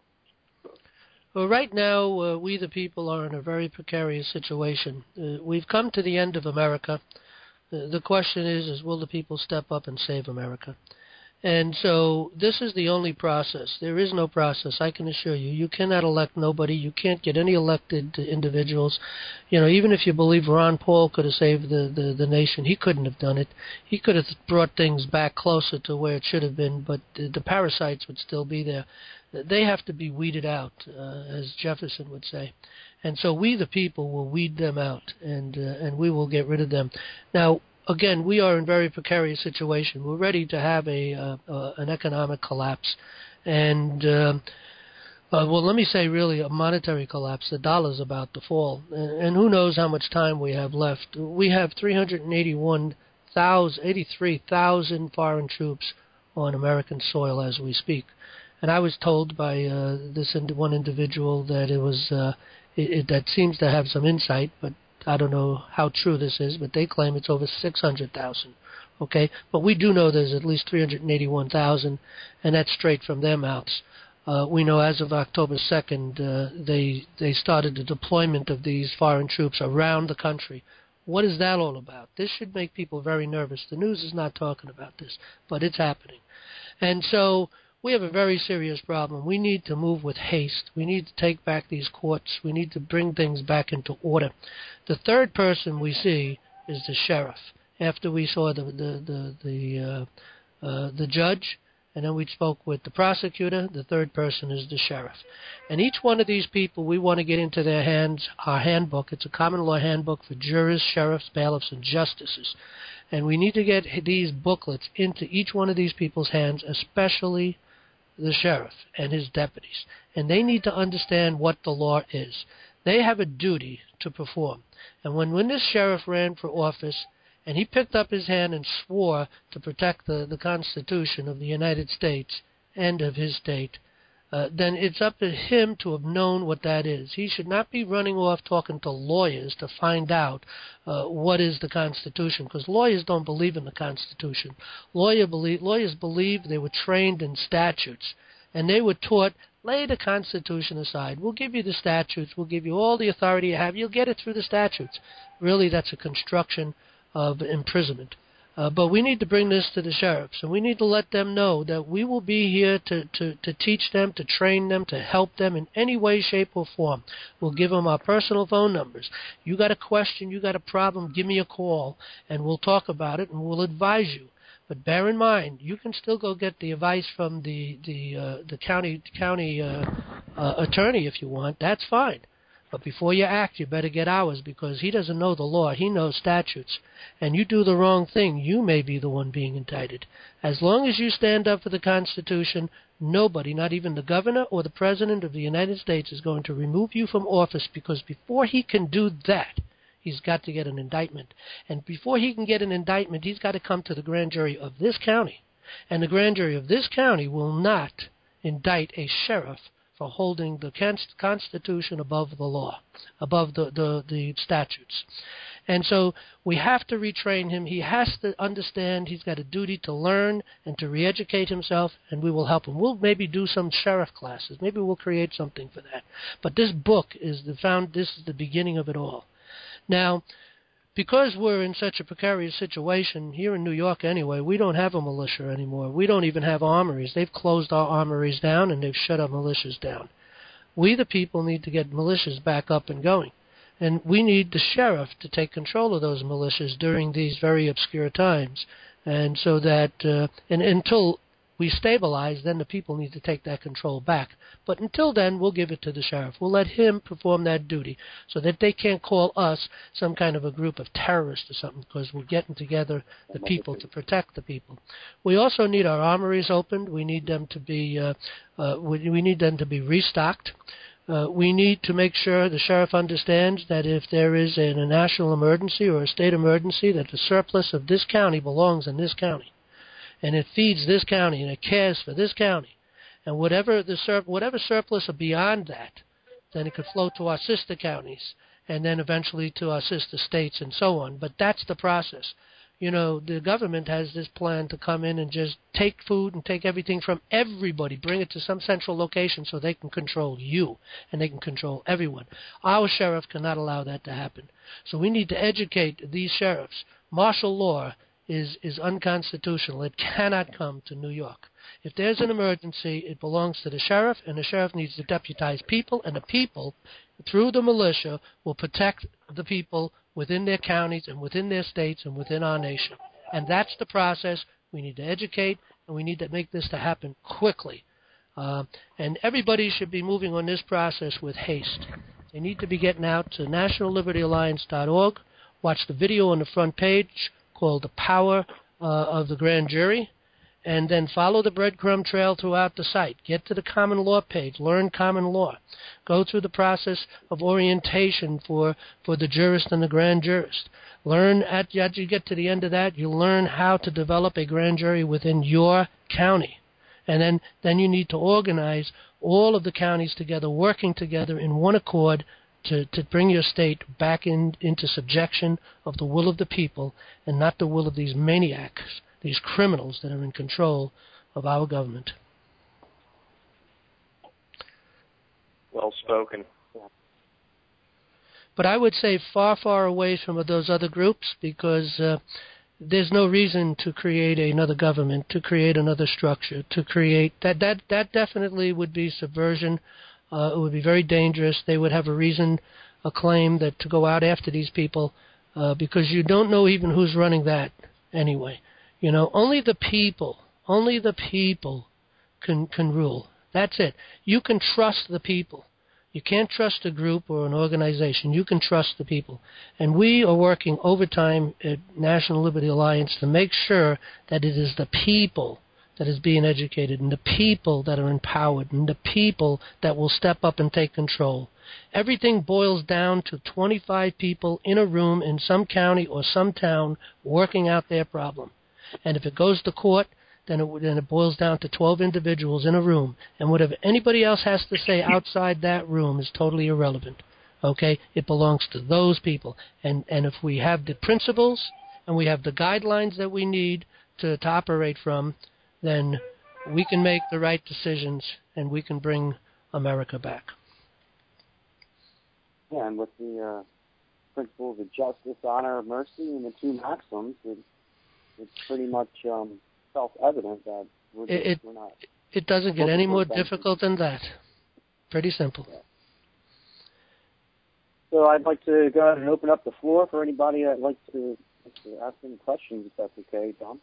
Well, right now, uh, we the people are in a very precarious situation. Uh, we've come to the end of America. Uh, the question is, is will the people step up and save America? And so this is the only process. There is no process, I can assure you. You cannot elect nobody. You can't get any elected individuals. You know, even if you believe Ron Paul could have saved the, the, the nation, he couldn't have done it. He could have brought things back closer to where it should have been, but the, the parasites would still be there. They have to be weeded out, uh, as Jefferson would say. And so we, the people, will weed them out, and uh, and we will get rid of them. Now, again, we are in a very precarious situation. We're ready to have a uh, uh, an economic collapse, and uh, uh, well, let me say really a monetary collapse. The dollar's about to fall, and, and who knows how much time we have left. We have three hundred eighty-one thousand, eighty-three thousand foreign troops on American soil as we speak. And I was told by uh, this ind- one individual that it was uh, it, it, that seems to have some insight, but I don't know how true this is, but they claim it's over six hundred thousand. Okay, but we do know there's at least three hundred eighty-one thousand, and that's straight from their mouths. Uh, we know as of October second, uh, they they started the deployment of these foreign troops around the country. What is that all about? This should make people very nervous. The news is not talking about this, but it's happening. And so we have a very serious problem. We need to move with haste. We need to take back these courts. We need to bring things back into order. The third person we see is the sheriff. After we saw the the the the, uh, uh, the judge and then we spoke with the prosecutor. The third person is the sheriff. And each one of these people, we want to get into their hands our handbook. It's a common law handbook for jurors, sheriffs, bailiffs, and justices. And we need to get these booklets into each one of these people's hands, especially the sheriff and his deputies. And they need to understand what the law is. They have a duty to perform. And when, when this sheriff ran for office, and he picked up his hand and swore to protect the, the Constitution of the United States and of his state, uh, then it's up to him to have known what that is. He should not be running off talking to lawyers to find out uh, what is the Constitution, because lawyers don't believe in the Constitution. Lawyer believe, lawyers believe they were trained in statutes, and they were taught, lay the Constitution aside. We'll give you the statutes. We'll give you all the authority you have. You'll get it through the statutes. Really, that's a construction of imprisonment. Uh, but we need to bring this to the sheriffs, and we need to let them know that we will be here to, to, to teach them, to train them, to help them in any way, shape, or form. We'll give them our personal phone numbers. You got a question, you got a problem, give me a call, and we'll talk about it, and we'll advise you. But bear in mind, you can still go get the advice from the the uh, the county county uh, uh, attorney if you want. That's fine. But before you act, you better get ours, because he doesn't know the law. He knows statutes. And you do the wrong thing, you may be the one being indicted. As long as you stand up for the Constitution, nobody, not even the governor or the president of the United States, is going to remove you from office, because before he can do that, he's got to get an indictment. And before he can get an indictment, he's got to come to the grand jury of this county. And the grand jury of this county will not indict a sheriff for holding the Constitution above the law, above the, the, the statutes. And so we have to retrain him. He has to understand he's got a duty to learn and to re-educate himself, and we will help him. We'll maybe do some sheriff classes. Maybe we'll create something for that. But this book is the found. This is the beginning of it all. Now, because we're in such a precarious situation, here in New York anyway, we don't have a militia anymore. We don't even have armories. They've closed our armories down, and they've shut our militias down. We, the people, need to get militias back up and going. And we need the sheriff to take control of those militias during these very obscure times. And so that, uh, and until we stabilize, then the people need to take that control back. But until then, we'll give it to the sheriff. We'll let him perform that duty so that they can't call us some kind of a group of terrorists or something, because we're getting together the people to protect the people. We also need our armories opened. We need them to be, uh, uh, we, we need them to be restocked. Uh, we need to make sure the sheriff understands that if there is a, a national emergency or a state emergency, that the surplus of this county belongs in this county. And it feeds this county, and it cares for this county. And whatever the sur- whatever surplus are beyond that, then it could flow to our sister counties, and then eventually to our sister states, and so on. But that's the process. You know, the government has this plan to come in and just take food and take everything from everybody, bring it to some central location so they can control you, and they can control everyone. Our sheriff cannot allow that to happen. So we need to educate these sheriffs. Martial law is is unconstitutional. It cannot come to New York. If there's an emergency, it belongs to the sheriff, and the sheriff needs to deputize people, and the people, through the militia, will protect the people within their counties and within their states and within our nation. And that's the process. We need to educate, and we need to make this to happen quickly. Uh, and everybody should be moving on this process with haste. They need to be getting out to national liberty alliance dot org, watch the video on the front page called The Power uh, of the Grand Jury, and then follow the breadcrumb trail throughout the site. Get to the common law page. Learn common law. Go through the process of orientation for, for the jurist and the grand jurist. Learn, at, as you get to the end of that, you learn how to develop a grand jury within your county. And then, then you need to organize all of the counties together, working together in one accord to, to bring your state back in, into subjection of the will of the people and not the will of these maniacs, these criminals that are in control of our government. Well spoken. But I would say far, far away from those other groups, because uh, there's no reason to create another government, to create another structure, to create that. That that definitely would be subversion. Uh, it would be very dangerous. They would have a reason, a claim that to go out after these people, uh, because you don't know even who's running that anyway. You know, only the people Only the people can can rule. That's it. You can trust the people. You can't trust a group or an organization. You can trust the people. And we are working overtime at National Liberty Alliance to make sure that it is the people that is being educated and the people that are empowered and the people that will step up and take control. Everything boils down to twenty-five people in a room in some county or some town working out their problem. And if it goes to court, then it, then it boils down to twelve individuals in a room. And whatever anybody else has to say outside that room is totally irrelevant. Okay? It belongs to those people. And, and if we have the principles and we have the guidelines that we need to, to operate from, then we can make the right decisions and we can bring America back. Yeah, and with the uh, principles of justice, honor, mercy, and the two maxims, it, it's pretty much um, self-evident that we're, just, it, we're not... It doesn't get any more difficult than that. Pretty simple. Yeah. So I'd like to go ahead and open up the floor for anybody that'd like to, to ask any questions, if that's okay, Tom.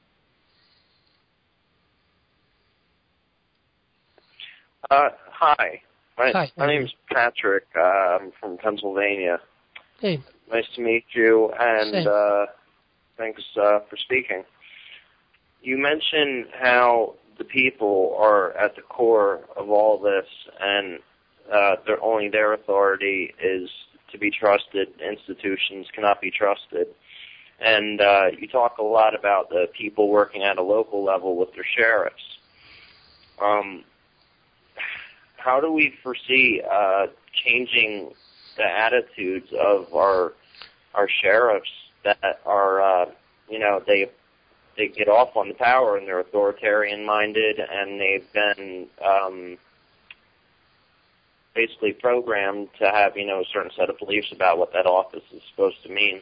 Uh, hi. My, Hi. my name's Patrick. Uh, I'm from Pennsylvania. Hey. Nice to meet you, and uh, thanks uh, for speaking. You mentioned how the people are at the core of all this, and uh, their, only their authority is to be trusted. Institutions cannot be trusted. And uh, you talk a lot about the people working at a local level with their sheriffs. Um, how do we foresee uh, changing the attitudes of our our sheriffs that are, uh, you know, they they get off on the power and they're authoritarian-minded, and they've been um, basically programmed to have, you know, a certain set of beliefs about what that office is supposed to mean.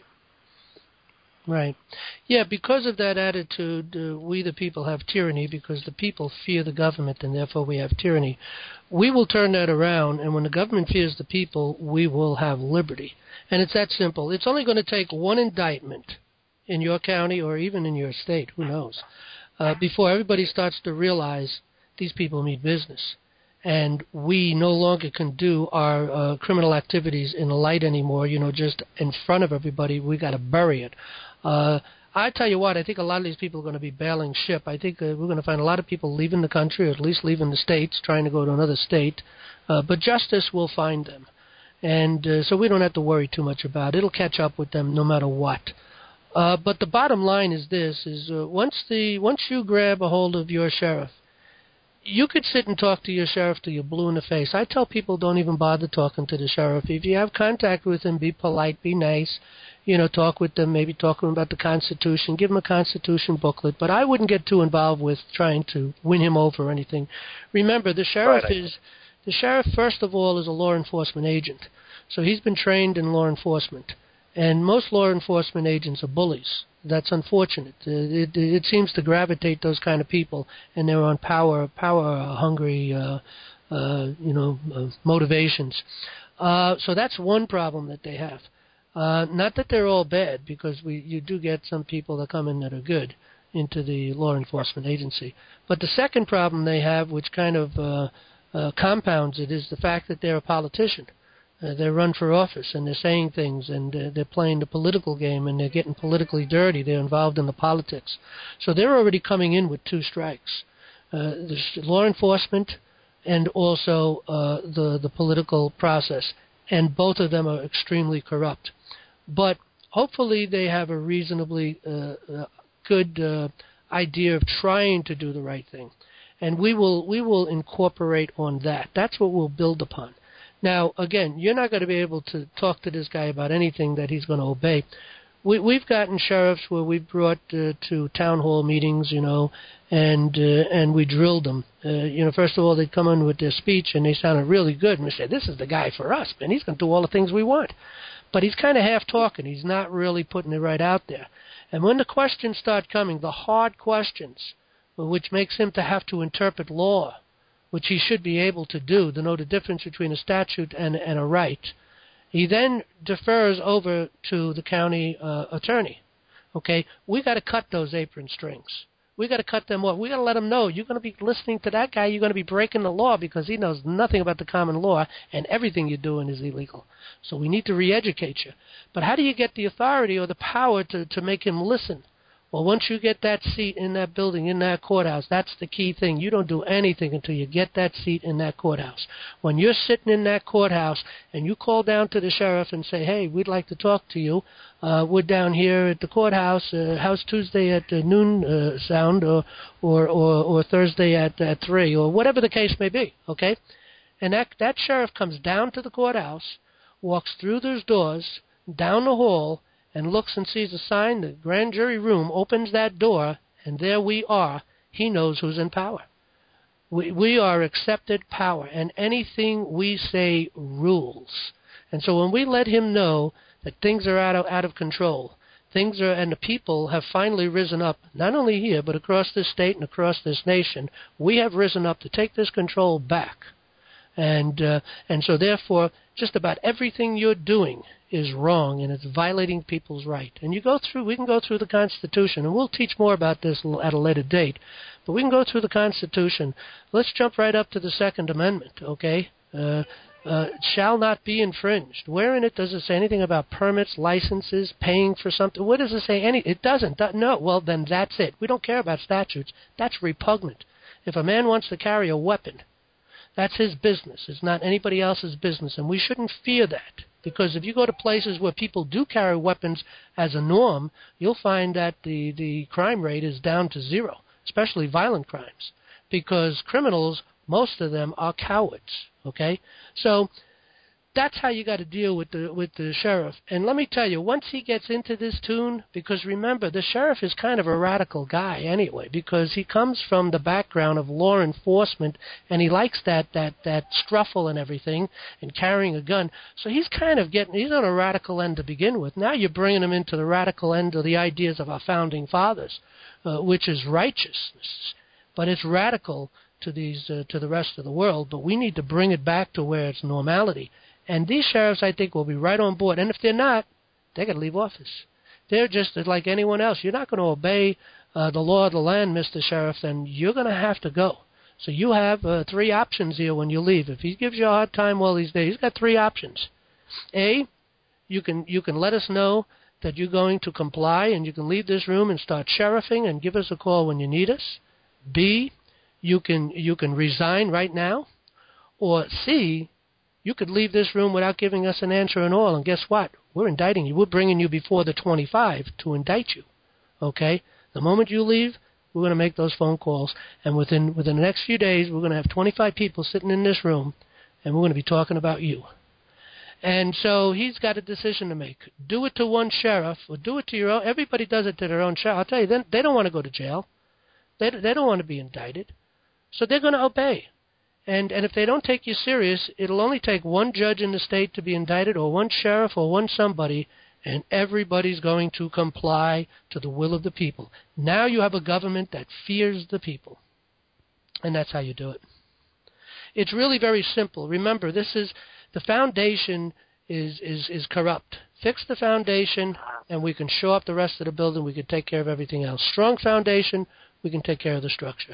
Right. Yeah, because of that attitude, uh, we the people have tyranny because the people fear the government and therefore we have tyranny. We will turn that around, and when the government fears the people, we will have liberty. And it's that simple. It's only going to take one indictment in your county or even in your state, who knows, uh, before everybody starts to realize these people mean business. And we no longer can do our uh, criminal activities in the light anymore, you know, just in front of everybody. We got to bury it. Uh, I tell you what, I think a lot of these people are going to be bailing ship. I think uh, we're going to find a lot of people leaving the country, or at least leaving the states, trying to go to another state. Uh, but justice will find them. And uh, so we don't have to worry too much about it. It'll catch up with them no matter what. Uh, but the bottom line is this, is uh, once the once you grab a hold of your sheriff, you could sit and talk to your sheriff till you're blue in the face. I tell people don't even bother talking to the sheriff. If you have contact with him, be polite, be nice. You know, talk with them, maybe talk to them about the Constitution, give him a Constitution booklet. But I wouldn't get too involved with trying to win him over or anything. Remember, the sheriff Right. is, the sheriff, first of all, is a law enforcement agent. So he's been trained in law enforcement. And most law enforcement agents are bullies. That's unfortunate. It, it, it seems to gravitate those kind of people, and they're on power, power-hungry, uh, uh, you know, uh, motivations. Uh, so that's one problem that they have. Uh, not that they're all bad, because we you do get some people that come in that are good into the law enforcement agency. But the second problem they have, which kind of uh, uh, compounds it, is the fact that they're a politician. Uh, they run for office, and they're saying things, and uh, they're playing the political game, and they're getting politically dirty. They're involved in the politics. So they're already coming in with two strikes. Uh, there's law enforcement and also uh, the, the political process, and both of them are extremely corrupt. But hopefully they have a reasonably uh, uh, good uh, idea of trying to do the right thing. And we will we will incorporate on that. That's what we'll build upon. Now, again, you're not going to be able to talk to this guy about anything that he's going to obey. We, we've gotten sheriffs where we've brought uh, to town hall meetings, you know, and uh, and we drilled them. Uh, you know, first of all, they'd come in with their speech, and they sounded really good. And we said, this is the guy for us, man. He's going to do all the things we want. But he's kind of half-talking. He's not really putting it right out there. And when the questions start coming, the hard questions, which makes him to have to interpret law, which he should be able to do, to know the difference between a statute and, and a right, he then defers over to the county uh, attorney. Okay, we got to cut those apron strings. We got to cut them off. We got to let them know you're going to be listening to that guy. You're going to be breaking the law because he knows nothing about the common law, and everything you're doing is illegal. So we need to re-educate you. But how do you get the authority or the power to, to make him listen? Well, once you get that seat in that building, in that courthouse, that's the key thing. You don't do anything until you get that seat in that courthouse. When you're sitting in that courthouse and you call down to the sheriff and say, hey, we'd like to talk to you. Uh, we're down here at the courthouse. Uh, how's Tuesday at uh, noon uh, sound or, or, or, or Thursday at, at three or whatever the case may be, okay? And that, that sheriff comes down to the courthouse, walks through those doors, down the hall, and looks and sees a sign, the grand jury room, opens that door, and there we are. He knows who's in power. We, we are accepted power, and anything we say rules. And so when we let him know that things are out of, out of control, things are, and the people have finally risen up, not only here, but across this state and across this nation, we have risen up to take this control back. And uh, and so therefore, just about everything you're doing is wrong, and it's violating people's right. And you go through, we can go through the Constitution, and we'll teach more about this at a later date, but we can go through the Constitution. Let's jump right up to the Second Amendment, okay? Uh, uh, shall not be infringed. Where in it does it say anything about permits, licenses, paying for something? Where does it say any? It doesn't. No, well, then that's it. We don't care about statutes. That's repugnant. If a man wants to carry a weapon, that's his business. It's not anybody else's business, and we shouldn't fear that. Because if you go to places where people do carry weapons as a norm, you'll find that the, the crime rate is down to zero, especially violent crimes, because criminals, most of them are cowards, okay? So that's how you got to deal with the with the sheriff. And let me tell you, once he gets into this tune, because remember, the sheriff is kind of a radical guy anyway, because he comes from the background of law enforcement, and he likes that that that struffle and everything, and carrying a gun. So he's kind of getting, he's on a radical end to begin with. Now you're bringing him into the radical end of the ideas of our founding fathers, uh, which is righteousness, but it's radical to these uh, to the rest of the world. But we need to bring it back to where it's normality. And these sheriffs, I think, will be right on board. And if they're not, they got to leave office. They're just like anyone else. You're not going to obey uh, the law of the land, Mister Sheriff, then you're going to have to go. So you have uh, three options here when you leave. If he gives you a hard time while he's there, he's got three options. A, you can you can let us know that you're going to comply, and you can leave this room and start sheriffing and give us a call when you need us. B, you can you can resign right now. Or C, you could leave this room without giving us an answer at all, and guess what? We're indicting you. We're bringing you before the twenty-five to indict you, okay? The moment you leave, we're going to make those phone calls, and within within the next few days, we're going to have twenty-five people sitting in this room, and we're going to be talking about you. And so he's got a decision to make. Do it to one sheriff, or do it to your own. Everybody does it to their own sheriff. I'll tell you, they, they don't want to go to jail. They, they don't want to be indicted. So they're going to obey. And and if they don't take you serious, it'll only take one judge in the state to be indicted, or one sheriff, or one somebody, and everybody's going to comply to the will of the people. Now you have a government that fears the people. And that's how you do it. It's really very simple. Remember, this is the foundation is, is, is corrupt. Fix the foundation, and we can show up the rest of the building. We can take care of everything else. Strong foundation, we can take care of the structure.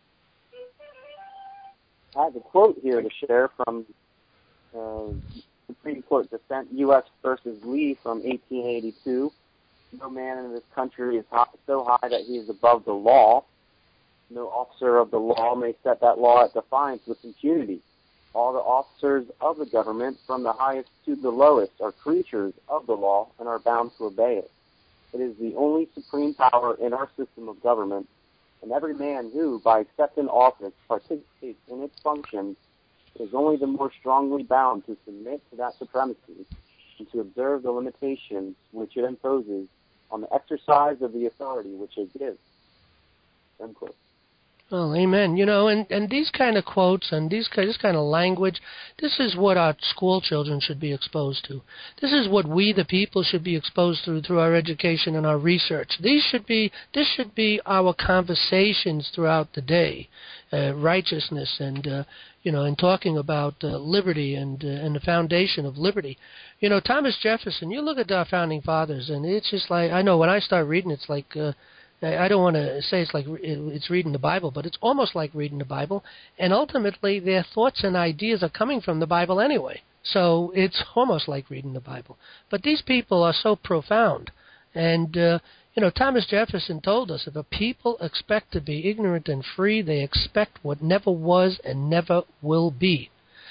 I have a quote here to share from uh, Supreme Court dissent U S versus Lee from eighteen eighty-two. No man in this country is high, so high that he is above the law. No officer of the law may set that law at defiance with impunity. All the officers of the government, from the highest to the lowest, are creatures of the law and are bound to obey it. It is the only supreme power in our system of government, and every man who, by accepting office, participates in its functions is only the more strongly bound to submit to that supremacy and to observe the limitations which it imposes on the exercise of the authority which it gives. End quote. Well, amen. You know, and, and these kind of quotes and these this kind of language, this is what our school children should be exposed to. This is what we, the people, should be exposed to through our education and our research. These should be this should be our conversations throughout the day, uh, righteousness and uh, you know, and talking about uh, liberty and uh, and the foundation of liberty. You know, Thomas Jefferson. You look at our founding fathers, and it's just like, I know when I start reading, it's like. Uh, I don't want to say it's like it's reading the Bible, but it's almost like reading the Bible. And ultimately, their thoughts and ideas are coming from the Bible anyway. So it's almost like reading the Bible. But these people are so profound. And, uh, you know, Thomas Jefferson told us, if a people expect to be ignorant and free, they expect what never was and never will be.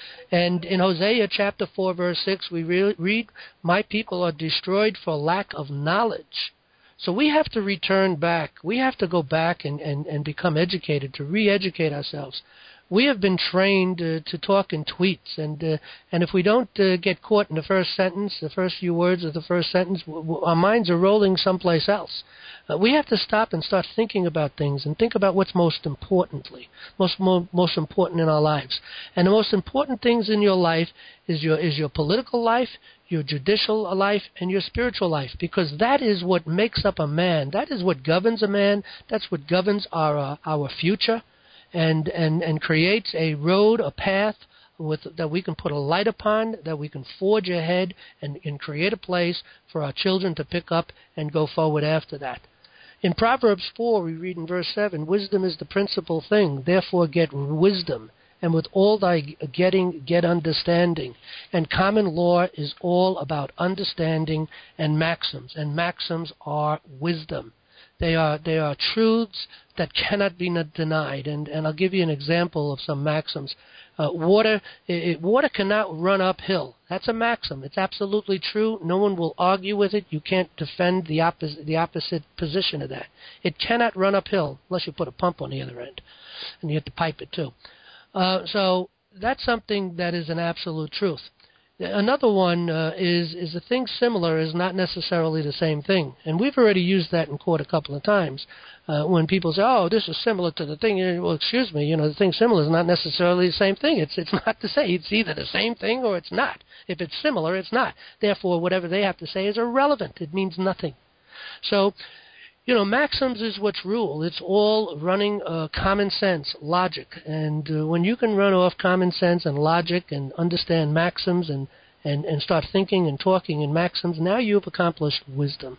And in Hosea chapter four, verse six, we re- read, my people are destroyed for lack of knowledge. So we have to return back. We have to go back and, and, and become educated, to re-educate ourselves. We have been trained uh, to talk in tweets, and uh, and if we don't uh, get caught in the first sentence, the first few words of the first sentence, w- w- our minds are rolling someplace else. Uh, we have to stop and start thinking about things and think about what's most importantly, most mo- most important in our lives. And the most important things in your life is your is your political life, your judicial life, and your spiritual life, because that is what makes up a man. That is what governs a man. That's what governs our uh, our future. And, and, and creates a road, a path with, that we can put a light upon, that we can forge ahead and, and create a place for our children to pick up and go forward after that. In Proverbs four, we read in verse seven, wisdom is the principal thing, therefore get wisdom, and with all thy getting, get understanding. And common law is all about understanding and maxims, and maxims are wisdom. They are they are truths that cannot be denied, and, and I'll give you an example of some maxims. Uh, water it, water cannot run uphill. That's a maxim. It's absolutely true. No one will argue with it. You can't defend the opposite the opposite position of that. It cannot run uphill unless you put a pump on the other end, and you have to pipe it too. Uh, so that's something that is an absolute truth. Another one uh, is is a thing similar is not necessarily the same thing. And we've already used that in court a couple of times uh, when people say, oh, this is similar to the thing. Well, excuse me, you know, the thing similar is not necessarily the same thing. It's it's not the same. It's either the same thing or it's not. If it's similar, it's not. Therefore, whatever they have to say is irrelevant. It means nothing. So, you know, maxims is what's rule. It's all running uh, common sense, logic. And uh, when you can run off common sense and logic and understand maxims and, and, and start thinking and talking in maxims, now you've accomplished wisdom.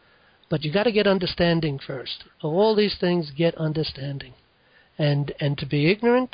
But you got to get understanding first. Of all these things, get understanding. And and to be ignorant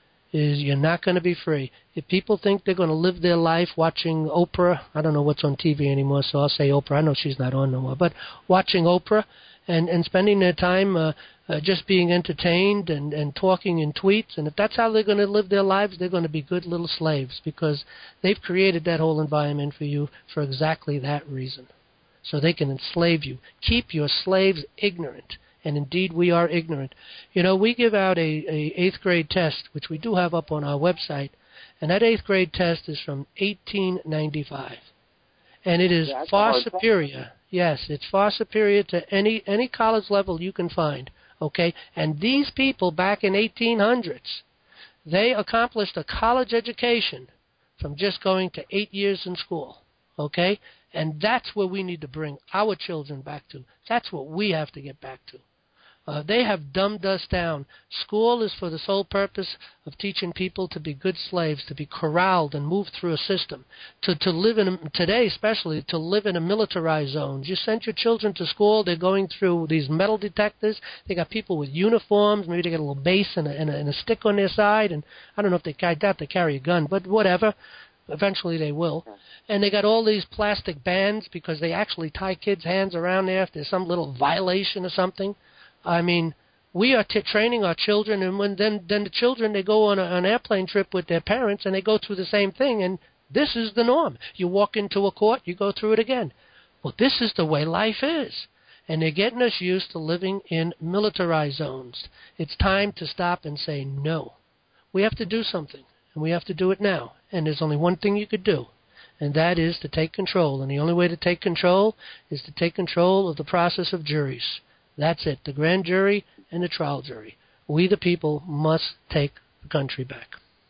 is you're not going to be free. If people think they're going to live their life watching Oprah, I don't know what's on T V anymore, so I'll say Oprah. I know she's not on no more. But watching Oprah, and, and spending their time uh, uh, just being entertained and, and talking in tweets. And if that's how they're going to live their lives, they're going to be good little slaves, because they've created that whole environment for you for exactly that reason. So they can enslave you. Keep your slaves ignorant. And indeed, we are ignorant. You know, we give out a, a eighth grade test, which we do have up on our website, and that eighth grade test is from eighteen ninety-five. And it is yeah, far superior. Yes, it's far superior to any any college level you can find, okay? And these people back in eighteen hundreds, they accomplished a college education from just going to eight years in school, okay? And that's where we need to bring our children back to. That's what we have to get back to. Uh, they have dumbed us down. School is for the sole purpose of teaching people to be good slaves, to be corralled and moved through a system, to, to live in, a, today especially, to live in a militarized zone. You send your children to school, they're going through these metal detectors, they got people with uniforms, maybe they got a little base and a, and a, and a stick on their side, and I don't know if they, I doubt they carry a gun, but whatever. Eventually they will. And they got all these plastic bands because they actually tie kids' hands around there if there's some little violation or something. I mean, we are t- training our children, and when then then the children, they go on a, an airplane trip with their parents, and they go through the same thing, and this is the norm. You walk into a court, you go through it again. Well, this is the way life is, and they're getting us used to living in militarized zones. It's time to stop and say no. We have to do something, and we have to do it now, and there's only one thing you could do, and that is to take control, and the only way to take control is to take control of the process of juries. That's it, the grand jury and the trial jury. We, the people, must take the country back.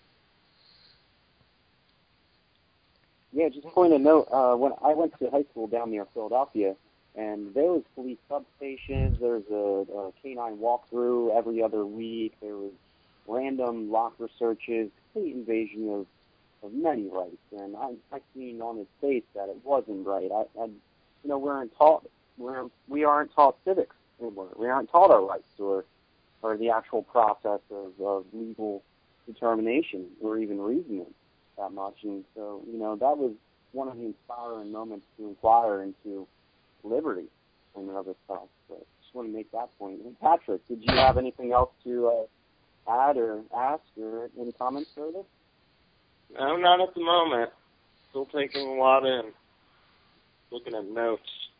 Yeah, just a point of note, uh, when I went to high school down near Philadelphia, and there was police substations, there was a, a canine walkthrough every other week, there was random locker searches, complete invasion of, of many rights, and I, I seen on his face that it wasn't right. I, I you know, we aren't taught, we're, we aren't taught civics. anymore. We aren't taught our rights or or the actual process of, of legal determination or even reasoning that much. And so, you know, that was one of the inspiring moments to inquire into liberty and other stuff. So just want to make that point. And Patrick, did you have anything else to uh, add or ask or any comments further? No, not at the moment. Still taking a lot in. Looking at notes.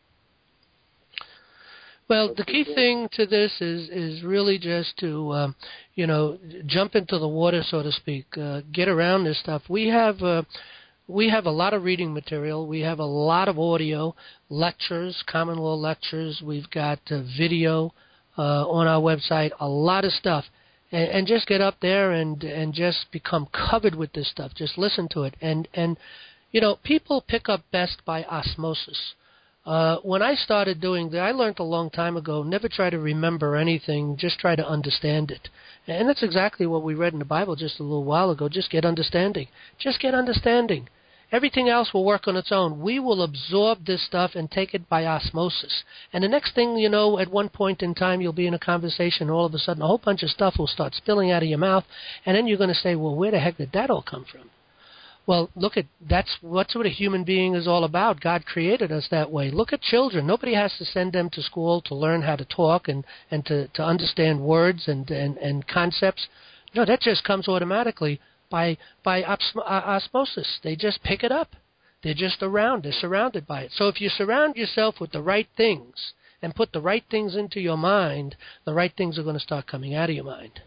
Well, the key thing to this is is really just to, um, you know, jump into the water, so to speak. Uh, get around this stuff. We have uh, we have a lot of reading material. We have a lot of audio lectures, common law lectures. We've got uh, video uh, on our website. A lot of stuff, and, and just get up there and and just become covered with this stuff. Just listen to it, and and you know, people pick up best by osmosis. Uh, when I started doing that, I learned a long time ago, never try to remember anything, just try to understand it. And that's exactly what we read in the Bible just a little while ago. Just get understanding. Just get understanding. Everything else will work on its own. We will absorb this stuff and take it by osmosis. And the next thing you know, at one point in time, you'll be in a conversation, and all of a sudden a whole bunch of stuff will start spilling out of your mouth, and then you're going to say, well, where the heck did that all come from? Well, look at that's what's what a human being is all about. God created us that way. Look at children. Nobody has to send them to school to learn how to talk and, and to, to understand words and, and, and concepts. No, that just comes automatically by by osmosis. They just pick it up. They're just around. They're surrounded by it. So if you surround yourself with the right things and put the right things into your mind, the right things are going to start coming out of your mind.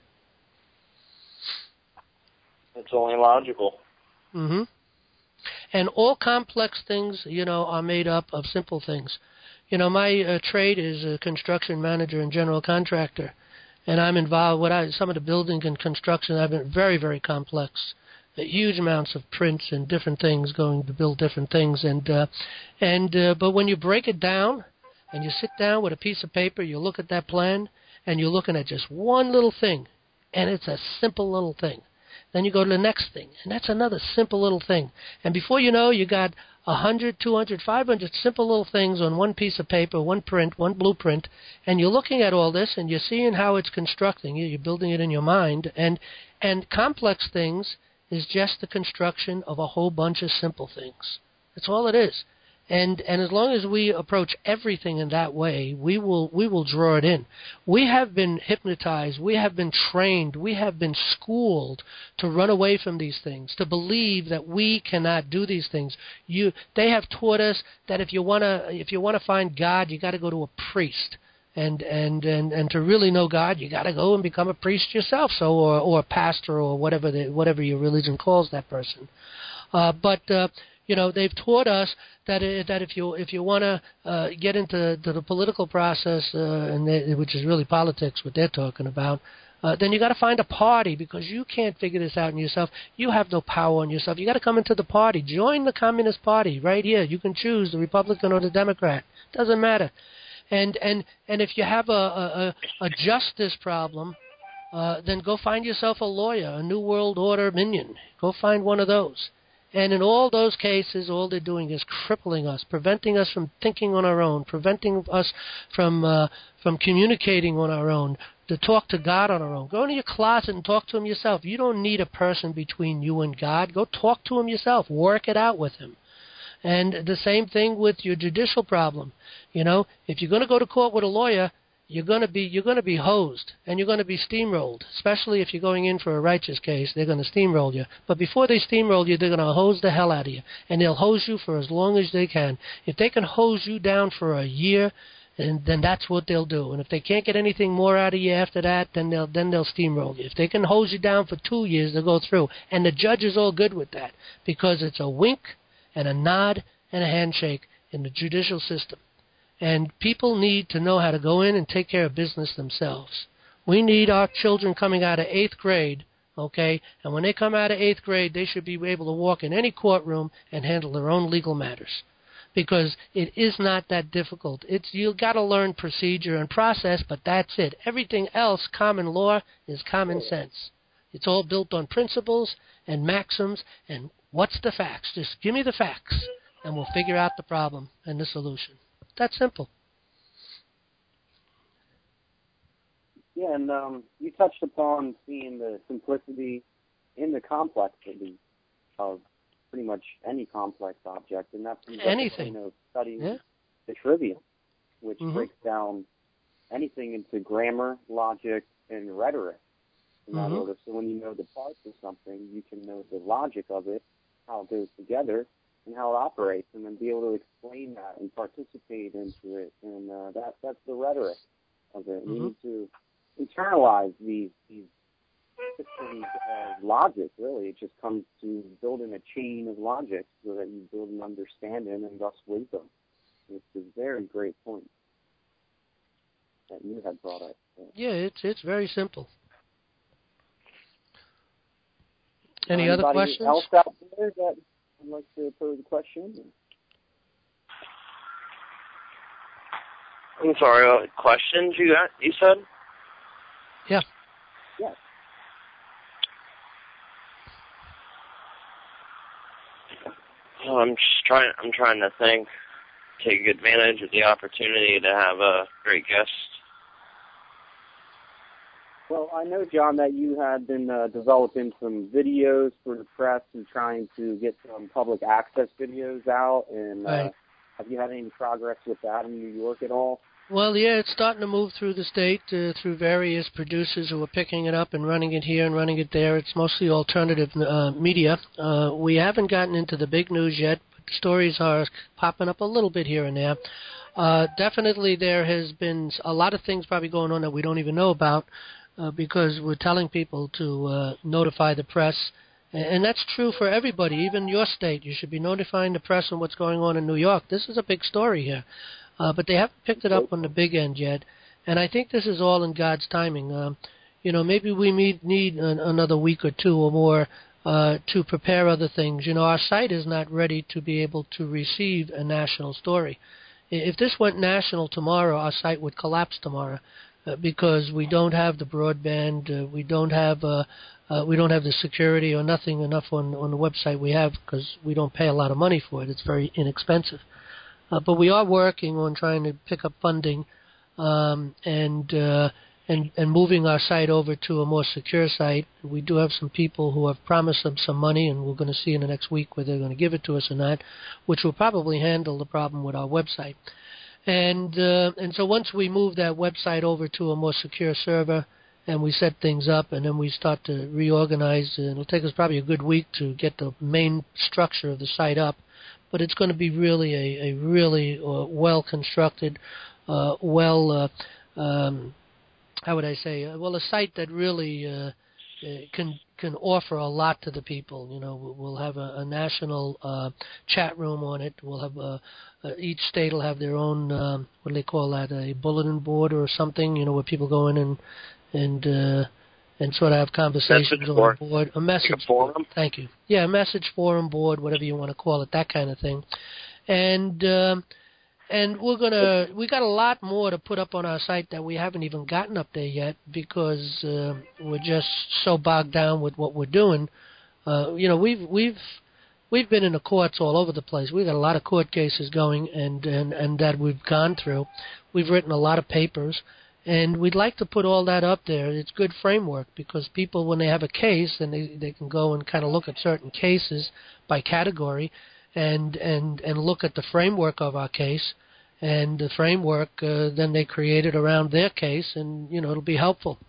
It's only logical. Mm-hmm. And all complex things, you know, are made up of simple things. You know, my uh, trade is a construction manager and general contractor, and I'm involved with I, some of the building and construction. I've been very, very complex. Uh, huge amounts of prints and different things going to build different things. And uh, and uh, but when you break it down, and you sit down with a piece of paper, you look at that plan, and you're looking at just one little thing, and it's a simple little thing. Then you go to the next thing, and that's another simple little thing. And before you know, you got one hundred, two hundred, five hundred simple little things on one piece of paper, one print, one blueprint, and you're looking at all this, and you're seeing how it's constructing. You're building it in your mind. And and complex things is just the construction of a whole bunch of simple things. That's all it is. And and as long as we approach everything in that way, we will we will draw it in. We have been hypnotized, we have been trained, we have been schooled to run away from these things, to believe that we cannot do these things. You they have taught us that if you wanna if you wanna find God, you gotta go to a priest. And, and, and, and to really know God, you got to go and become a priest yourself, so or, or a pastor or whatever the, whatever your religion calls that person. Uh, but uh, you know, they've taught us that it, that if you if you want to uh, get into to the political process, uh, and they, which is really politics, what they're talking about, uh, then you got to find a party because you can't figure this out in yourself. You have no power on yourself. You got to come into the party. Join the Communist Party right here. You can choose the Republican or the Democrat. Doesn't matter. And and and if you have a a, a justice problem, uh, then go find yourself a lawyer, a New World Order minion. Go find one of those. And in all those cases, all they're doing is crippling us, preventing us from thinking on our own, preventing us from uh, from communicating on our own, to talk to God on our own. Go into your closet and talk to Him yourself. You don't need a person between you and God. Go talk to Him yourself. Work it out with Him. And the same thing with your judicial problem. You know, if you're going to go to court with a lawyer, you're going to be you're going to be hosed and you're going to be steamrolled. Especially if you're going in for a righteous case, they're going to steamroll you. But before they steamroll you, they're going to hose the hell out of you, and they'll hose you for as long as they can. If they can hose you down for a year, and then that's what they'll do. And if they can't get anything more out of you after that, then they'll then they'll steamroll you. If they can hose you down for two years, they'll go through. And the judge is all good with that because it's a wink and a nod and a handshake in the judicial system. And people need to know how to go in and take care of business themselves. We need our children coming out of eighth grade, okay? And when they come out of eighth grade, they should be able to walk in any courtroom and handle their own legal matters. Because it is not that difficult. It's you've got to learn procedure and process, but that's it. Everything else, common law, is common sense. It's all built on principles and maxims and what's the facts. Just give me the facts, and we'll figure out the problem and the solution. That simple. Yeah, and um, you touched upon seeing the simplicity in the complexity of pretty much any complex object, and that's anything. You know, studying yeah. the trivium, which mm-hmm. breaks down anything into grammar, logic, and rhetoric in that mm-hmm. order. So when you know the parts of something, you can know the logic of it, how it goes together, and how it operates, and then be able to explain that and participate into it. And uh, that that's the rhetoric of it. And mm-hmm. you need to internalize these these systems of logic. Really, it just comes to building a chain of logic so that you build an understanding and thus wisdom. It's a very great point that you had brought up. Yeah, it's it's very simple. Any uh, other questions? Else out there that would like to pose a question? I'm sorry, uh, questions you got, you said? Yeah. Yes. Oh, I'm just trying, I'm trying to think, take advantage of the opportunity to have a great guest. Well, I know, John, that you had been uh, developing some videos for the press and trying to get some public access videos out. And uh, right. have you had any progress with that in New York at all? Well, yeah, it's starting to move through the state uh, through various producers who are picking it up and running it here and running it there. It's mostly alternative uh, media. Uh, we haven't gotten into the big news yet, but the stories are popping up a little bit here and there. Uh, definitely there has been a lot of things probably going on that we don't even know about. Uh, because we're telling people to uh, notify the press, and that's true for everybody, even your state. You should be notifying the press on what's going on in New York. This is a big story here, uh, but they haven't picked it up on the big end yet, and I think this is all in God's timing. Um, you know, maybe we need, need an, another week or two or more uh, to prepare other things. You know, our site is not ready to be able to receive a national story. If this went national tomorrow, our site would collapse tomorrow. Uh, because we don't have the broadband, uh, we don't have uh, uh, we don't have the security or nothing enough on, on the website we have because we don't pay a lot of money for it. It's very inexpensive. Uh, but we are working on trying to pick up funding um, and uh, and and moving our site over to a more secure site. We do have some people who have promised them some money, and we're going to see in the next week whether they're going to give it to us or not, which will probably handle the problem with our website. And uh, and so once we move that website over to a more secure server and we set things up and then we start to reorganize, uh, it'll take us probably a good week to get the main structure of the site up. But it's going to be really a, a really uh, well-constructed, uh, well, uh, um, how would I say, uh, well, a site that really uh, can can offer a lot to the people. You know, we'll have a, a national uh, chat room on it. We'll have a, a, each state will have their own um, what do they call that? A bulletin board or something. You know, where people go in and and uh, and sort of have conversations message on board. the board. A message like a forum. board. Thank you. Yeah, a message forum board, whatever you want to call it, that kind of thing. And um, And we're gonna we got a lot more to put up on our site that we haven't even gotten up there yet because uh, we're just so bogged down with what we're doing. Uh, you know, we've we've we've been in the courts all over the place. We've got a lot of court cases going, and and and that we've gone through. We've written a lot of papers, and we'd like to put all that up there. It's good framework because people, when they have a case, then they they can go and kind of look at certain cases by category. And, and and look at the framework of our case, and the framework uh, then they created around their case, and you know it'll be helpful.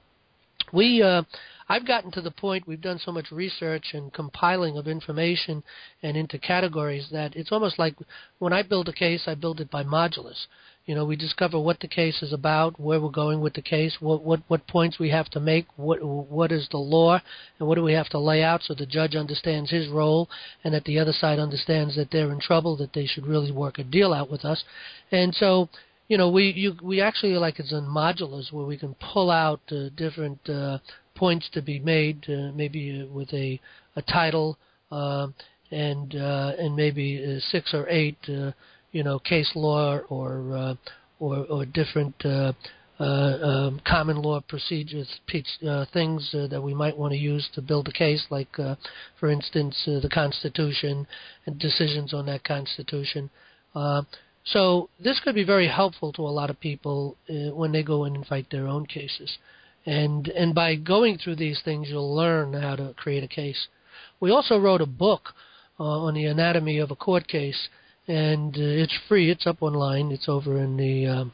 We uh, I've gotten to the point we've done so much research and compiling of information and into categories that it's almost like when I build a case, I build it by modulars. You know, we discover what the case is about, where we're going with the case, what what, what points we have to make, what what is the law, and what do we have to lay out so the judge understands his role and that the other side understands that they're in trouble, that they should really work a deal out with us. And so, you know, we you, we actually like it's in modulars where we can pull out uh, different uh, points to be made, uh, maybe uh, with a, a title uh, and uh, and maybe uh, six or eight. Uh, you know, case law or uh, or, or different uh, uh, um, common law procedures, uh, things uh, that we might want to use to build a case, like, uh, for instance, uh, the Constitution and decisions on that Constitution. Uh, so this could be very helpful to a lot of people uh, when they go in and fight their own cases. And and by going through these things, you'll learn how to create a case. We also wrote a book uh, on the anatomy of a court case, and uh, it's free. It's up online. It's over in the um,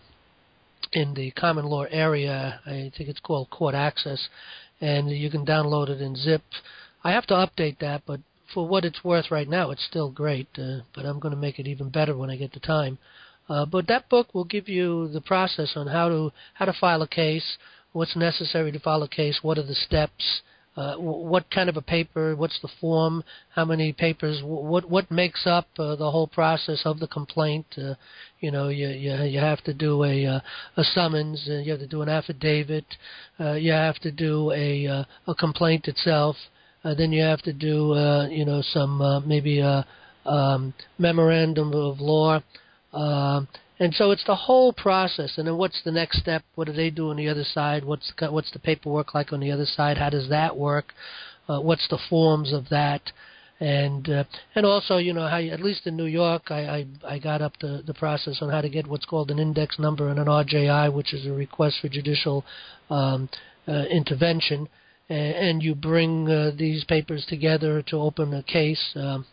in the common law area. I think it's called Court Access, and you can download it in zip. I have to update that, but for what it's worth right now, it's still great. Uh, but I'm going to make it even better when I get the time. Uh, but that book will give you the process on how to how to file a case, what's necessary to file a case, what are the steps, uh, w- what kind of a paper, what's the form, how many papers, w- what what makes up uh, the whole process of the complaint. Uh, you know, you, you you have to do a uh, a summons, uh, you have to do an affidavit, uh, you have to do a uh, a complaint itself, uh, then you have to do uh, you know some uh, maybe a um, memorandum of law. Um, and so it's the whole process. And then what's the next step? What do they do on the other side? What's the, what's the paperwork like on the other side? How does that work? Uh, what's the forms of that? And uh, and also, you know, how you, at least in New York, I, I I got up the the process on how to get what's called an index number and an R J I, which is a request for judicial um, uh, intervention. And, and you bring uh, these papers together to open a case. Um,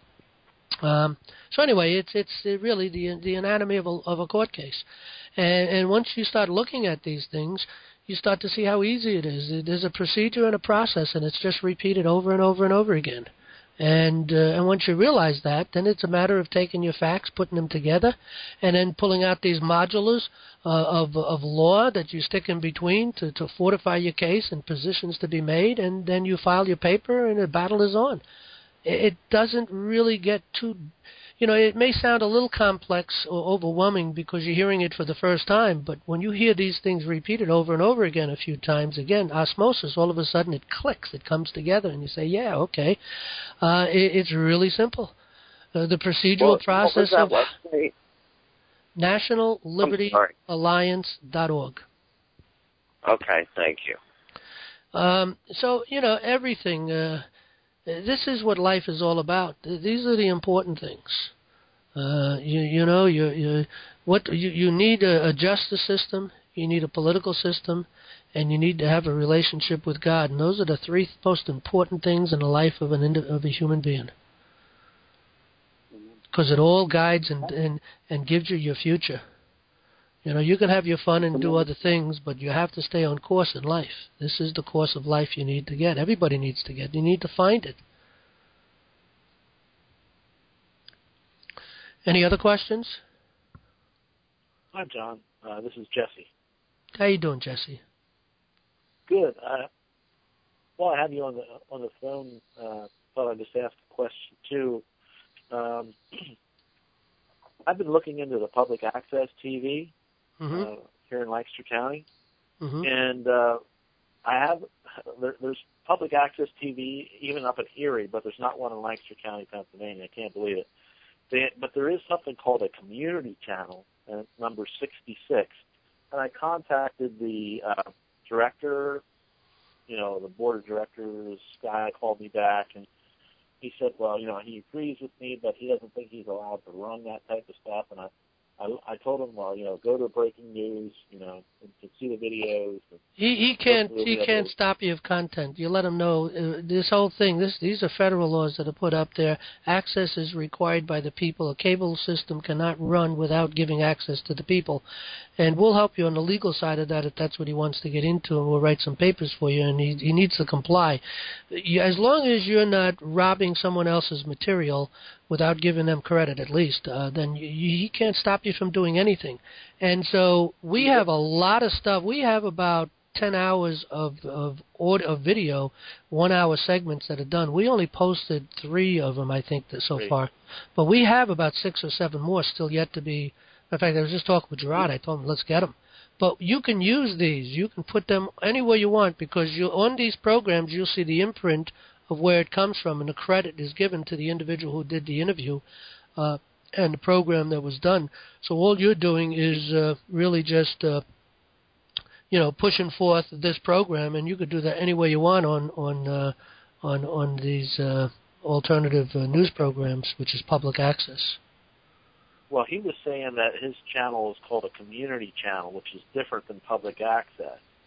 Um, so anyway, it's it's really the the anatomy of a of a court case, and and once you start looking at these things, you start to see how easy it is. There's a procedure and a process, and it's just repeated over and over and over again. And uh, and once you realize that, then it's a matter of taking your facts, putting them together, and then pulling out these modulars uh, of of law that you stick in between to to fortify your case and positions to be made, and then you file your paper, and the battle is on. It doesn't really get too, you know, it may sound a little complex or overwhelming because you're hearing it for the first time, but when you hear these things repeated over and over again a few times, again, osmosis, all of a sudden it clicks, it comes together, and you say, yeah, okay. Uh, it, it's really simple. Uh, the procedural what, process what of was that website? National Liberty Alliance dot org. Okay, thank you. Um, so, you know, everything... Uh, This is what life is all about. These are the important things. Uh, you you know you you what you you need a, a justice system. You need a political system, and you need to have a relationship with God. And those are the three most important things in the life of an of a human being. Because it all guides and, and and gives you your future. You know, you can have your fun and do other things, but you have to stay on course in life. This is the course of life you need to get. Everybody needs to get. You need to find it. Any other questions? Hi, John. Uh, this is Jesse. How you doing, Jesse? Good. Uh, while I have you on the on the phone, uh, thought I'd just ask a question too. Um, I've been looking into the public access T V Mm-hmm. uh, here in Lancaster County, Mm-hmm. and uh, I have there, there's public access T V even up in Erie, but there's not one in Lancaster County, Pennsylvania. I can't believe it. They, but there is something called a community channel, and it's number sixty-six. And I contacted the uh, director, you know, the board of directors guy called me back, and he said, well, you know, he agrees with me, but he doesn't think he's allowed to run that type of stuff. And I, I, I told him, well, you know, go to breaking news, you know, and to see the videos. And He he can't he can't stop you of content. You let him know uh, this whole thing. This these are federal laws that are put up there. Access is required by the people. A cable system cannot run without giving access to the people. And we'll help you on the legal side of that if that's what he wants to get into, and we'll write some papers for you. And he he needs to comply. You, as long as you're not robbing someone else's material without giving them credit, at least, uh, then you, you, he can't stop you from doing anything. And so we have a lot of stuff. We have about ten hours of of, audio, of video, one-hour segments that are done. We only posted three of them, I think, that so Great. far. But we have about six or seven more still yet to be. In fact, I was just talking with Gerard. I told him, let's get them. But you can use these. You can put them anywhere you want, because you on these programs you'll see the imprint of where it comes from, and the credit is given to the individual who did the interview uh, and the program that was done. So all you're doing is uh, really just, uh, you know, pushing forth this program, and you could do that any way you want on on uh, on on these uh, alternative uh, news programs, which is public access. Well, he was saying that his channel is called a community channel, which is different than public access.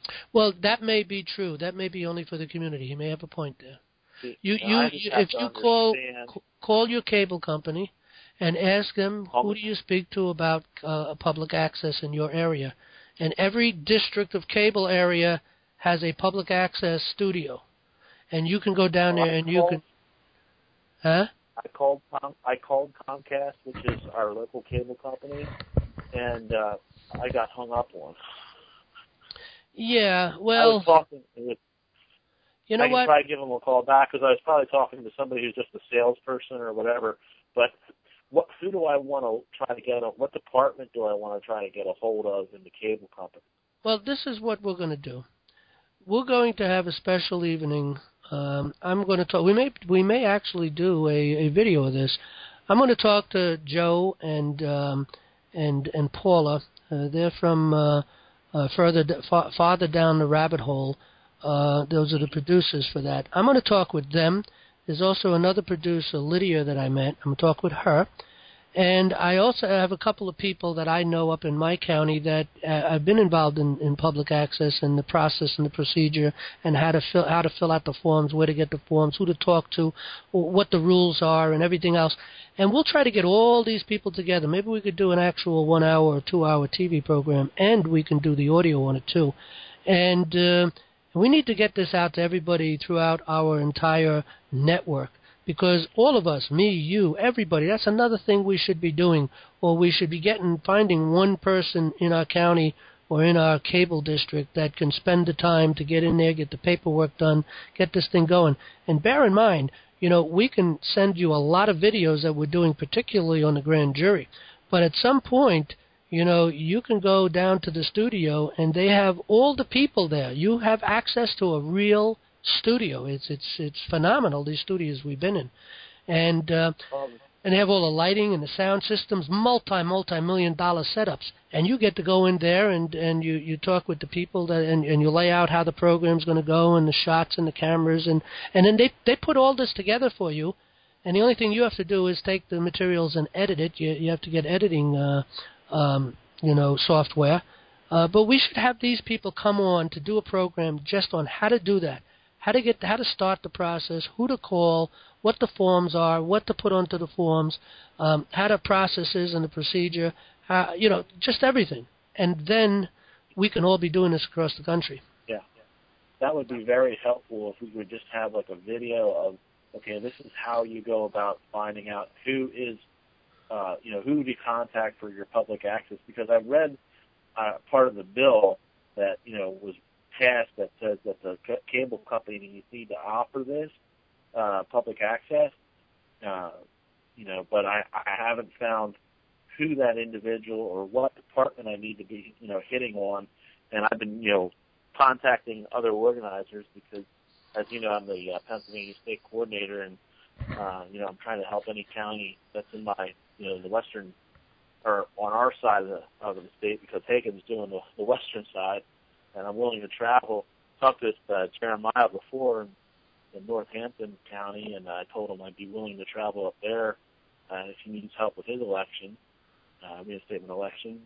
Well, that may be true. That may be only for the community. He may have a point there. See, You, now you, I just you have if to you call understand. c- call your cable company and ask them Call who me. do you speak to about uh, public access in your area, and every district of cable area has a public access studio, and you can go down Well, there I and you called, can, huh? I called Com- I called Comcast, which is our local cable company, and uh, I got hung up on. Yeah, I well, was talking. With, you know I can what? try to give them a call back because I was probably talking to somebody who's just a salesperson or whatever. But what? Who do I want to try to get? A, what department do I want to try to get a hold of in the cable company? Well, this is what we're going to do. We're going to have a special evening. Um, I'm going to talk. We may we may actually do a, a video of this. I'm going to talk to Joe and um, and and Paula. Uh, they're from uh, uh, further fa- farther down the rabbit hole. Uh, those are the producers for that. I'm going to talk with them. There's also another producer, Lydia, that I met. I'm going to talk with her. And I also have a couple of people that I know up in my county that uh, I've been involved in, in public access and the process and the procedure and how to fill how to fill out the forms, where to get the forms, who to talk to, what the rules are, and everything else. And we'll try to get all these people together. Maybe we could do an actual one-hour or two-hour T V program, and we can do the audio on it too. And uh, we need to get this out to everybody throughout our entire network. Because all of us, me, you, everybody, that's another thing we should be doing. Or we should be getting, finding one person in our county or in our cable district that can spend the time to get in there, get the paperwork done, get this thing going. And bear in mind, you know, we can send you a lot of videos that we're doing, particularly on the grand jury. But at some point, you know, you can go down to the studio and they have all the people there. You have access to a real studio. It's it's it's phenomenal, these studios we've been in, and uh, Um, and they have all the lighting and the sound systems, multi multi million dollar setups, and you get to go in there and and you you talk with the people that and, and you lay out how the program's going to go and the shots and the cameras and and then they they put all this together for you, and the only thing you have to do is take the materials and edit it. You you have to get editing uh, um, you know software, uh, but we should have these people come on to do a program just on how to do that. How to get, how to start the process, who to call, what the forms are, what to put onto the forms, um, how the process is and the procedure, how, you know, just everything. And then we can all be doing this across the country. Yeah, that would be very helpful if we would just have like a video of, okay, this is how you go about finding out who is, uh, you know, who to contact for your public access. Because I read uh, part of the bill that, you know, was passed that says that the c- cable companies need to offer this uh, public access, uh, you know, but I, I haven't found who that individual or what department I need to be, you know, hitting on. And I've been, you know, contacting other organizers because, as you know, I'm the uh, Pennsylvania State Coordinator, and, uh, you know, I'm trying to help any county that's in my, you know, the western, or on our side of the, of the state, because Hagen's doing the, the western side. And I'm willing to travel. Talked to uh, Jeremiah before in, in Northampton County, and I told him I'd be willing to travel up there uh, if he needs help with his election, uh, reinstatement election.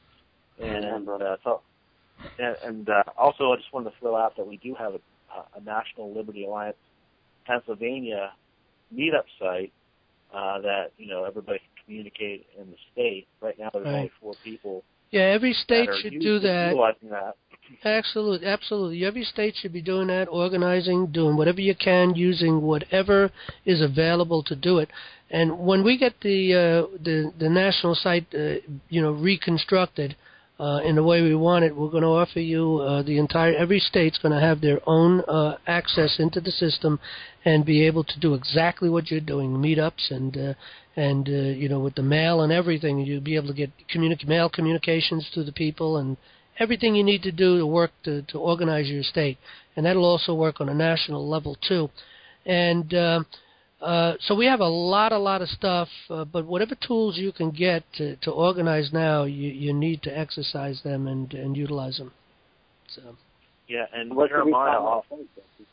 And uh, so, and, and uh, also, I just wanted to throw out that we do have a, a National Liberty Alliance Pennsylvania meetup site uh, that you know everybody can communicate in the state. Right now, there's Right. only four people. Yeah, every state that are should using, do that. Utilizing that. Absolutely, absolutely. Every state should be doing that, organizing, doing whatever you can, using whatever is available to do it. And when we get the uh, the the national site, uh, you know, reconstructed uh, in the way we want it, we're going to offer you uh, the entire. Every state's going to have their own uh, access into the system, and be able to do exactly what you're doing, meetups and. Uh, and, uh, you know, with the mail and everything, you'll be able to get communi- mail communications to the people and everything you need to do to work to, to organize your state. And that'll also work on a national level, too. And uh, uh, so we have a lot, a lot of stuff, uh, but whatever tools you can get to, to organize now, you, you need to exercise them and, and utilize them. So. Yeah, and Where can we Jeremiah find off. that website?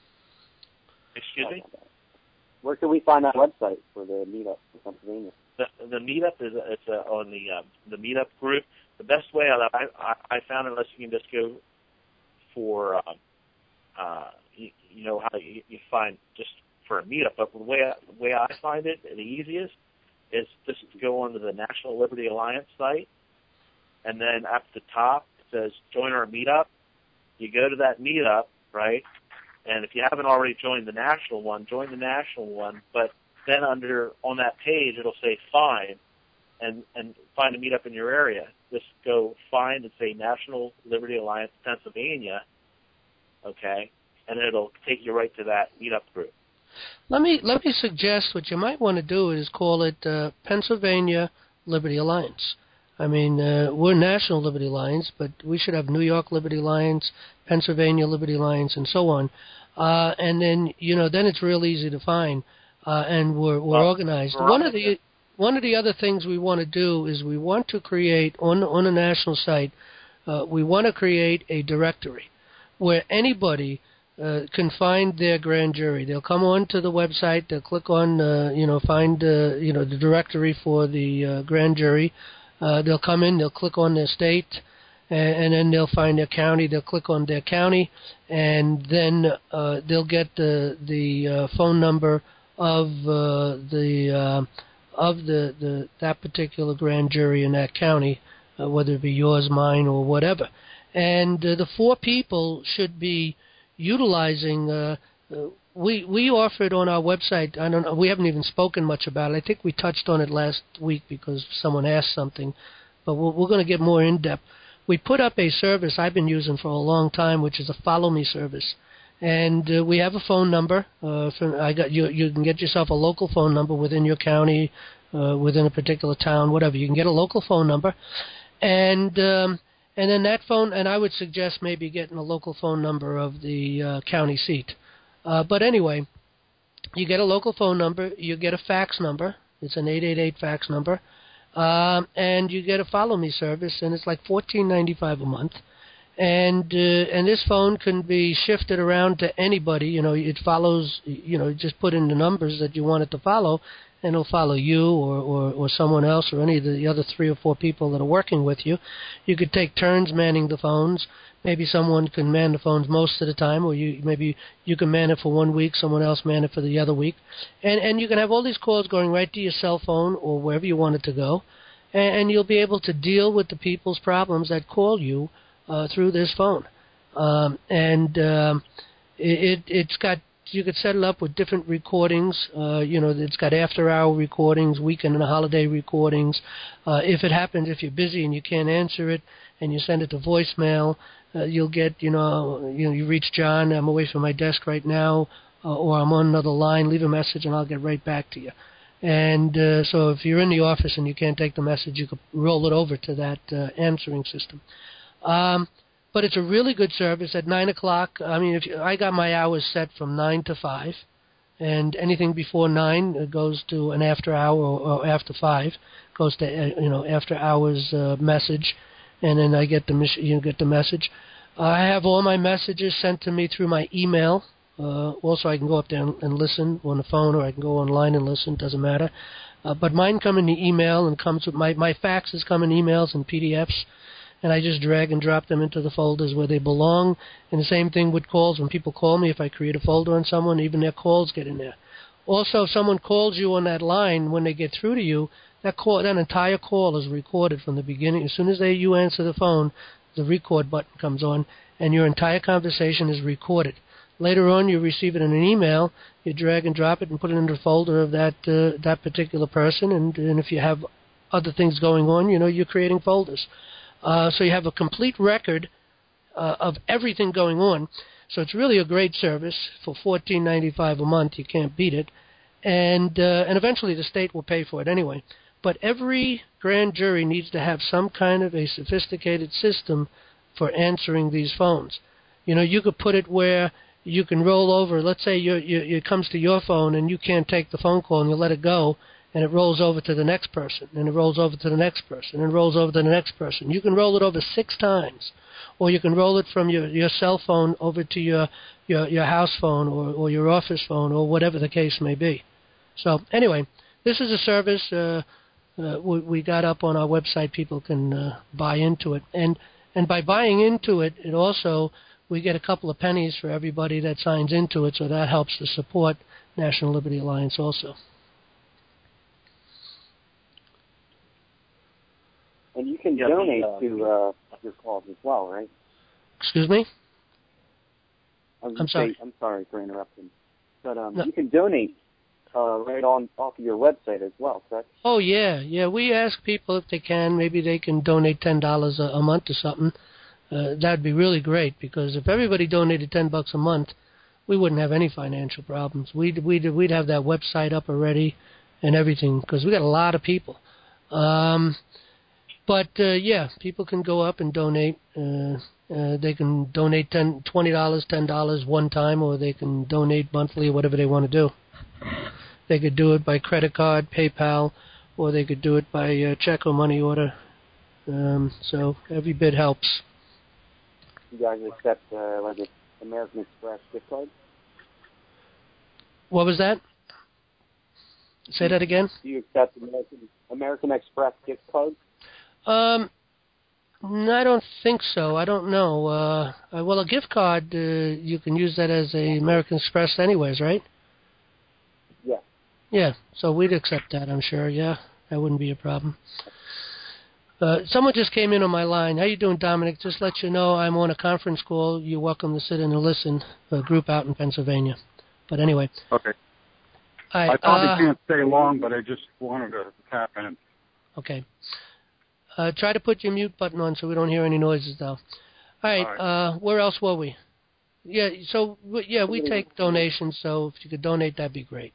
Excuse me? Where can we find that website for the meetup for Pennsylvania? The, the meetup is it's uh, on the uh, the meetup group. The best way that I, I I found, unless you can just go for, uh, uh, you, you know, how you, you find just for a meetup. But the way I, the way I find it, the easiest is just to go onto the National Liberty Alliance site, and then at the top it says join our meetup. You go to that meetup, right? And if you haven't already joined the national one, join the national one. But then under on that page, it'll say find, and and find a meetup in your area. Just go find and say National Liberty Alliance Pennsylvania, okay, and it'll take you right to that meetup group. Let me let me suggest what you might want to do is call it uh, Pennsylvania Liberty Alliance. I mean, uh, we're National Liberty Alliance, but we should have New York Liberty Alliance, Pennsylvania Liberty Alliance, and so on. Uh, and then, you know, then it's real easy to find, uh, and we're we're well, organized. Right. One of the one of the other things we want to do is we want to create on on a national site. Uh, we want to create a directory where anybody uh, can find their grand jury. They'll come on to the website. They'll click on, uh, you know, find uh, you know the directory for the uh, grand jury. Uh, they'll come in, they'll click on their state, and, and then they'll find their county. They'll click on their county, and then uh, they'll get the the uh, phone number of uh, the uh, of the, the that particular grand jury in that county, uh, whether it be yours, mine, or whatever. And uh, the four people should be utilizing. Uh, uh, We we offer it on our website. I don't know. We haven't even spoken much about it. I think we touched on it last week because someone asked something, but we're, we're going to get more in depth. We put up a service I've been using for a long time, which is a Follow Me service, and uh, we have a phone number. Uh, for, I got you. You can get yourself a local phone number within your county, uh, within a particular town, whatever. You can get a local phone number, and um, and then that phone. And I would suggest maybe getting a local phone number of the uh, county seat. Uh, but anyway, you get a local phone number, you get a fax number, it's an eight eight eight fax number, um, and you get a Follow Me service, and it's like fourteen ninety-five a month. And uh, and this phone can be shifted around to anybody. You know, it follows, you know, just put in the numbers that you want it to follow, and it'll follow you or, or, or someone else or any of the other three or four people that are working with you. You could take turns manning the phones. Maybe someone can man the phones most of the time, or you maybe you can man it for one week, someone else man it for the other week. And and you can have all these calls going right to your cell phone or wherever you want it to go, and, and you'll be able to deal with the people's problems that call you uh, through this phone. Um, and um, it, it, it's got, you could set it up with different recordings. Uh, you know, it's got after-hour recordings, weekend and holiday recordings. Uh, if it happens, if you're busy and you can't answer it, and you send it to voicemail, uh, you'll get, you know, you know, you reach John, I'm away from my desk right now, uh, or I'm on another line, leave a message and I'll get right back to you. And uh, so if you're in the office and you can't take the message, you could roll it over to that uh, answering system. Um, but it's a really good service at nine o'clock. I mean, if you, I got my hours set from nine to five, and anything before nine uh, goes to an after hour or, or after five goes to, uh, you know, after hours uh, message. And then I get the you get the message. Uh, I have all my messages sent to me through my email. Uh, also, I can go up there and, and listen on the phone, or I can go online and listen. Doesn't matter. Uh, but mine come in the email and comes with my my faxes come in emails and P D Fs, and I just drag and drop them into the folders where they belong. And the same thing with calls. When people call me, if I create a folder on someone, even their calls get in there. Also, if someone calls you on that line, when they get through to you, That call, that entire call is recorded from the beginning. As soon as they, you answer the phone, the record button comes on, and your entire conversation is recorded. Later on, you receive it in an email. You drag and drop it and put it in the folder of that uh, that particular person. And, and if you have other things going on, you know, you're creating folders. Uh, so you have a complete record uh, of everything going on. So it's really a great service for fourteen ninety-five a month. You can't beat it. And uh, and eventually the state will pay for it anyway. But every grand jury needs to have some kind of a sophisticated system for answering these phones. You know, you could put it where you can roll over. Let's say you, you, it comes to your phone and you can't take the phone call and you let it go, and it rolls over to the next person, and it rolls over to the next person, and it rolls over to the next person. You can roll it over six times. Or you can roll it from your, your cell phone over to your, your, your house phone or, or your office phone or whatever the case may be. So anyway, this is a service uh, uh, we, we got up on our website. People can uh, buy into it, and and by buying into it, it also we get a couple of pennies for everybody that signs into it, so that helps to support National Liberty Alliance also. And you can yeah, donate the, uh, to uh, your cause as well, right? Excuse me? I'm, I'm sorry. Say, I'm sorry for interrupting. But um, No. you can donate uh, right on off of your website as well, correct? Oh, yeah. Yeah, we ask people if they can, maybe they can donate ten dollars a, a month or something. Uh, that'd be really great, because if everybody donated ten bucks a month, we wouldn't have any financial problems. We'd, we'd, we'd have that website up already and everything, because we got a lot of people. Um, but, uh, yeah, people can go up and donate. Uh, uh, they can donate ten, twenty dollars, ten dollars one time, or they can donate monthly or whatever they want to do. They could do it by credit card, PayPal, or they could do it by uh, check or money order. Um, so every bit helps. You guys accept uh, like an American Express gift card? What was that? Say that again? Do you accept American American Express gift cards? Um, no, I don't think so. I don't know. Uh, uh, well, a gift card, uh, you can use that as a American Express anyways, right? Yeah. Yeah, so we'd accept that, I'm sure. Yeah, that wouldn't be a problem. Uh, someone just came in on my line. How you doing, Dominic? Just let you know I'm on a conference call. You're welcome to sit in and listen. A group out in Pennsylvania. But anyway. Okay. I, I probably uh, can't stay long, but I just wanted to tap in. Okay. Uh, try to put your mute button on so we don't hear any noises, though. All right. All right. Uh, where else were we? Yeah. So yeah, we take donations. So if you could donate, that'd be great.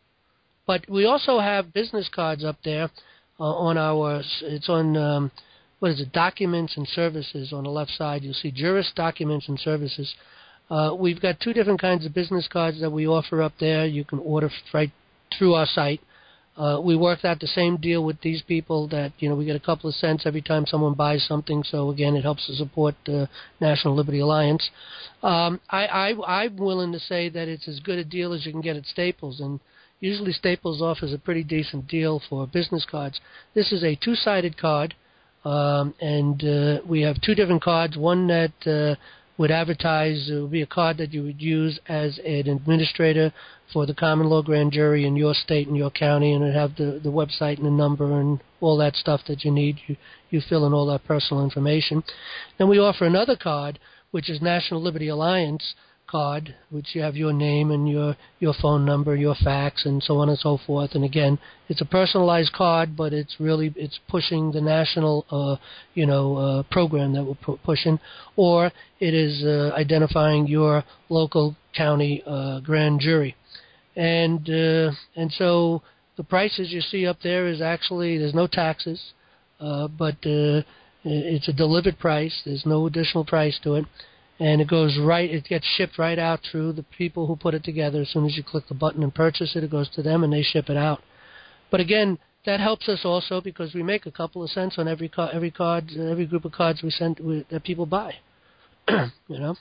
But we also have business cards up there uh, on our. It's on um, what is it? Documents and services on the left side. You'll see Juris Documents and Services. Uh, we've got two different kinds of business cards that we offer up there. You can order right through our site. Uh, we worked out the same deal with these people that, you know, we get a couple of cents every time someone buys something. So, again, it helps to support the National Liberty Alliance. Um, I, I, I'm willing to say that it's as good a deal as you can get at Staples. And usually Staples offers a pretty decent deal for business cards. This is a two-sided card. Um, and uh, we have two different cards. One that uh, would advertise, it would be a card that you would use as an administrator for the common law grand jury in your state and your county, and it would have the, the website and the number and all that stuff that you need. You, you fill in all that personal information. Then we offer another card, which is National Liberty Alliance card, which you have your name and your, your phone number, your fax, and so on and so forth. And again, it's a personalized card, but it's really it's pushing the national, uh, you know, uh, program that we're pu- pushing, or it is uh, identifying your local county uh, grand jury. And uh, and so the prices you see up there is actually there's no taxes, uh, but uh, it's a delivered price. There's no additional price to it. And it goes right, it gets shipped right out through the people who put it together. As soon as you click the button and purchase it, it goes to them and they ship it out. But again, that helps us also because we make a couple of cents on every card, every card, every group of cards we send we, that people buy. You know,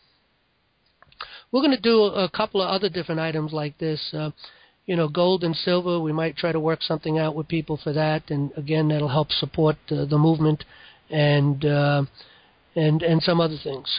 we're going to do a couple of other different items like this. Uh, you know, gold and silver. We might try to work something out with people for that, and again, that'll help support uh, the movement and uh, and and some other things.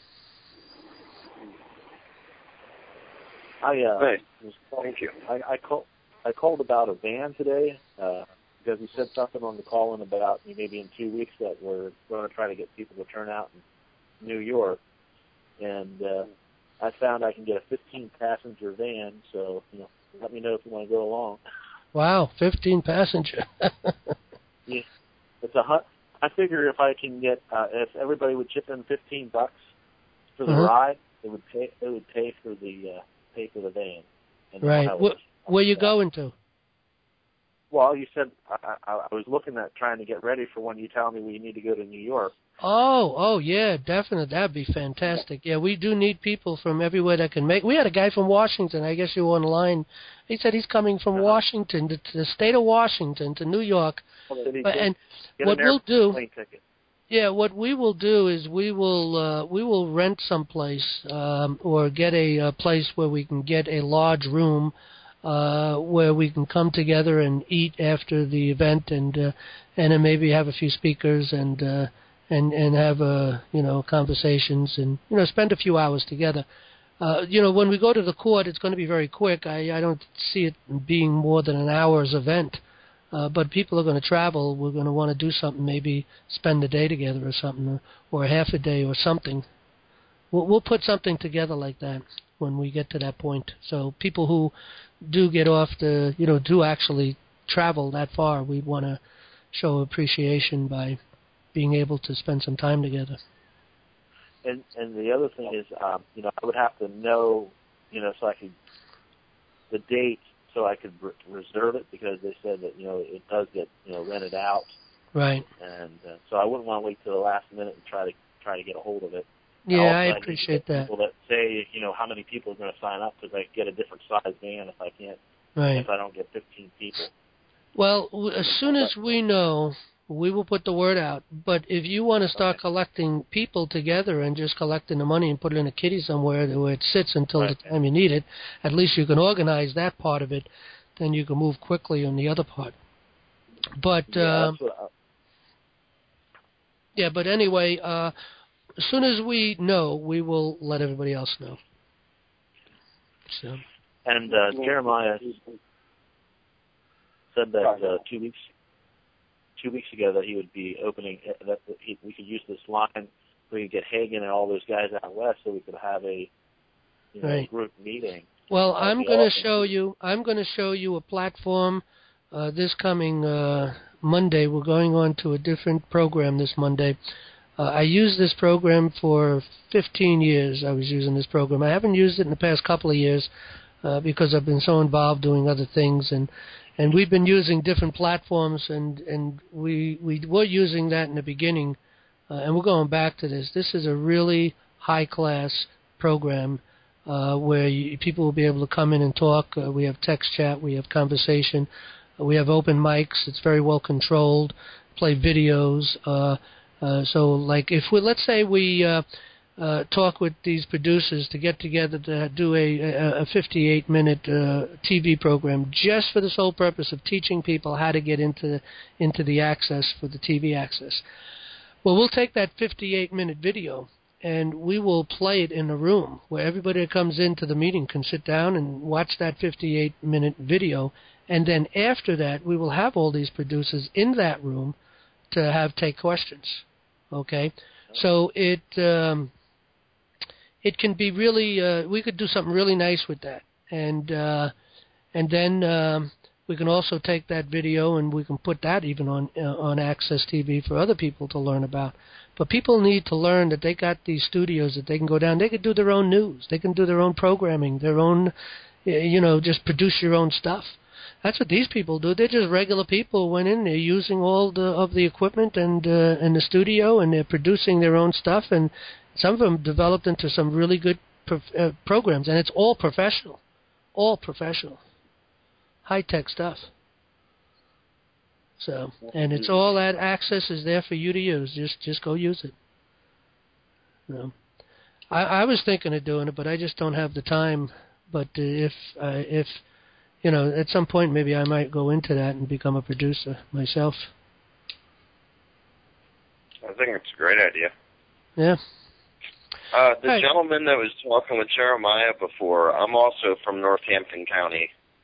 I uh, Hey, was called, thank you. I, I called. I called about a van today uh, because you said something on the call-in about maybe in two weeks that we're going to try to get people to turn out in New York, and uh, I found I can get a fifteen passenger van. So you know, let me know if you want to go along. Wow, fifteen passenger. Yeah, it's a hut. I figure if I can get uh, if everybody would chip in fifteen bucks for the uh-huh. ride, it would pay. It would pay for the uh, pay for the van. And Right. Where, where you that. going to? Well, you said I, I, I was looking at trying to get ready for when you tell me we need to go to New York. Oh, oh yeah, definitely. That'd be fantastic. Yeah, we do need people from everywhere that can make. We had a guy from Washington. I guess you were on the line. He said he's coming from uh-huh. Washington to, to the state of Washington to New York. Well, but, and get what an we'll do, ticket. yeah, what we will do is we will uh, we will rent someplace um, or get a, a place where we can get a large room. Uh, where we can come together and eat after the event, and uh, and then maybe have a few speakers and uh, and and have uh, you know conversations and you know spend a few hours together. Uh, you know, when we go to the court, it's going to be very quick. I, I don't see it being more than an hour's event. Uh, but people are going to travel. We're going to want to do something, maybe spend the day together or something, or, or half a day or something. We'll, we'll put something together like that when we get to that point. So people who do get off the, you know, do actually travel that far, we want to show appreciation by being able to spend some time together. And and the other thing is, um, you know, I would have to know, you know, so I could, the date, so I could re- reserve it, because they said that, you know, it does get, you know, rented out. Right. And uh, so I wouldn't want to wait till the last minute and try to try to get a hold of it. Yeah, I I appreciate that. People that say, you know, how many people are going to sign up, because I get a different size van if I can't, right. if I don't get fifteen people. Well, w- as soon as we know, we will put the word out. But if you want to start Okay. collecting people together and just collecting the money and put it in a kitty somewhere where it sits until Right. the time you need it, at least you can organize that part of it. Then you can move quickly on the other part. But Yeah, uh, that's what I, yeah, but anyway, uh, as soon as we know, we will let everybody else know. So. and uh, Jeremiah said that uh, two weeks two weeks ago that he would be opening uh, that he, we could use this line. We could get Hagen and all those guys out west, so we could have a you know Right. group meeting. Well, That'd I'm be going to awesome. show you. I'm going to show you a platform uh, this coming uh, Monday. We're going on to a different program this Monday. Uh, I used this program for fifteen years. I was using this program. I haven't used it in the past couple of years uh, because I've been so involved doing other things, and and we've been using different platforms, and and we we were using that in the beginning, uh, and we're going back to this. This is a really high class program. Uh, where you, people will be able to come in and talk. Uh, we have text chat, we have conversation, uh, we have open mics. It's very well controlled. Play videos. Uh, uh, so, like, if we let's say we uh, uh, talk with these producers to get together to do a, a, a fifty-eight minute uh, T V program just for the sole purpose of teaching people how to get into into the access for the T V access. Well, we'll take that fifty-eight minute video, and we will play it in a room where everybody that comes into the meeting can sit down and watch that fifty-eight minute video. And then after that, we will have all these producers in that room to have take questions. Okay? So it um, it can be really, uh, we could do something really nice with that. And, uh, and then um, we can also take that video and we can put that even on uh, on Access T V for other people to learn about. But people need to learn that they got these studios that they can go down. They can do their own news. They can do their own programming, their own, you know, just produce your own stuff. That's what these people do. They're just regular people who went in. They're using all the, of the equipment and uh, in the studio, and they're producing their own stuff. And some of them developed into some really good pro- uh, programs. And it's all professional, all professional, high-tech stuff. So, and it's all that access is there for you to use. Just, just go use it. You know, I, I was thinking of doing it, but I just don't have the time. But uh, if, uh, if, you know, at some point maybe I might go into that and become a producer myself. I think it's a great idea. Yeah. Uh, the Hi. gentleman that was talking with Jeremiah before, I'm also from Northampton County.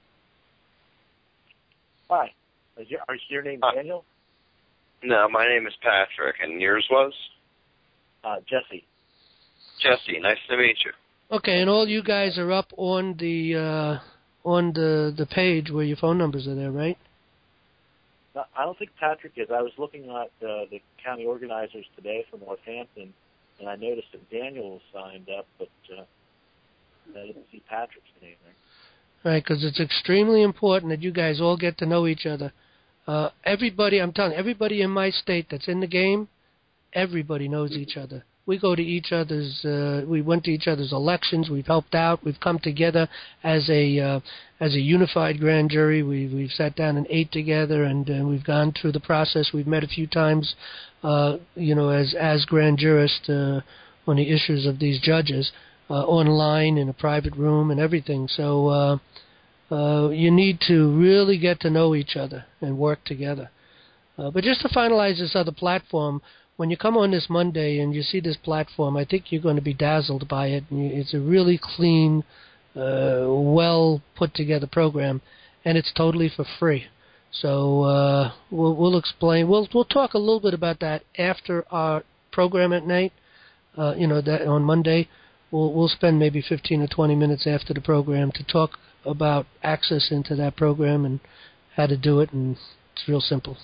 Hi. Is your, is your name Uh, Daniel? No, my name is Patrick, and yours was? Uh, Jesse. Jesse, nice to meet you. Okay, and all you guys are up on the uh, on the the page where your phone numbers are there, right? No, I don't think Patrick is. I was looking at uh, the county organizers today for Northampton, and I noticed that Daniel was signed up, but uh, I didn't see Patrick's name there. Right, because it's extremely important that you guys all get to know each other. Uh, everybody, I'm telling you, everybody in my state that's in the game, everybody knows each other. We go to each other's, uh, we went to each other's elections. We've helped out. We've come together as a uh, as a unified grand jury. We've we've sat down and ate together, and uh, we've gone through the process. We've met a few times, uh, you know, as as grand jurists uh, on the issues of these judges, uh, online in a private room and everything. So uh, uh, you need to really get to know each other and work together. Uh, but just to finalize this other platform, when you come on this Monday and you see this platform, I think you're going to be dazzled by it. It's a really clean, uh, well put together program, and it's totally for free. So uh, we'll, we'll explain. We'll we'll talk a little bit about that after our program at night. Uh, you know, that on Monday, we'll we'll spend maybe fifteen or twenty minutes after the program to talk about access into that program and how to do it, and it's real simple.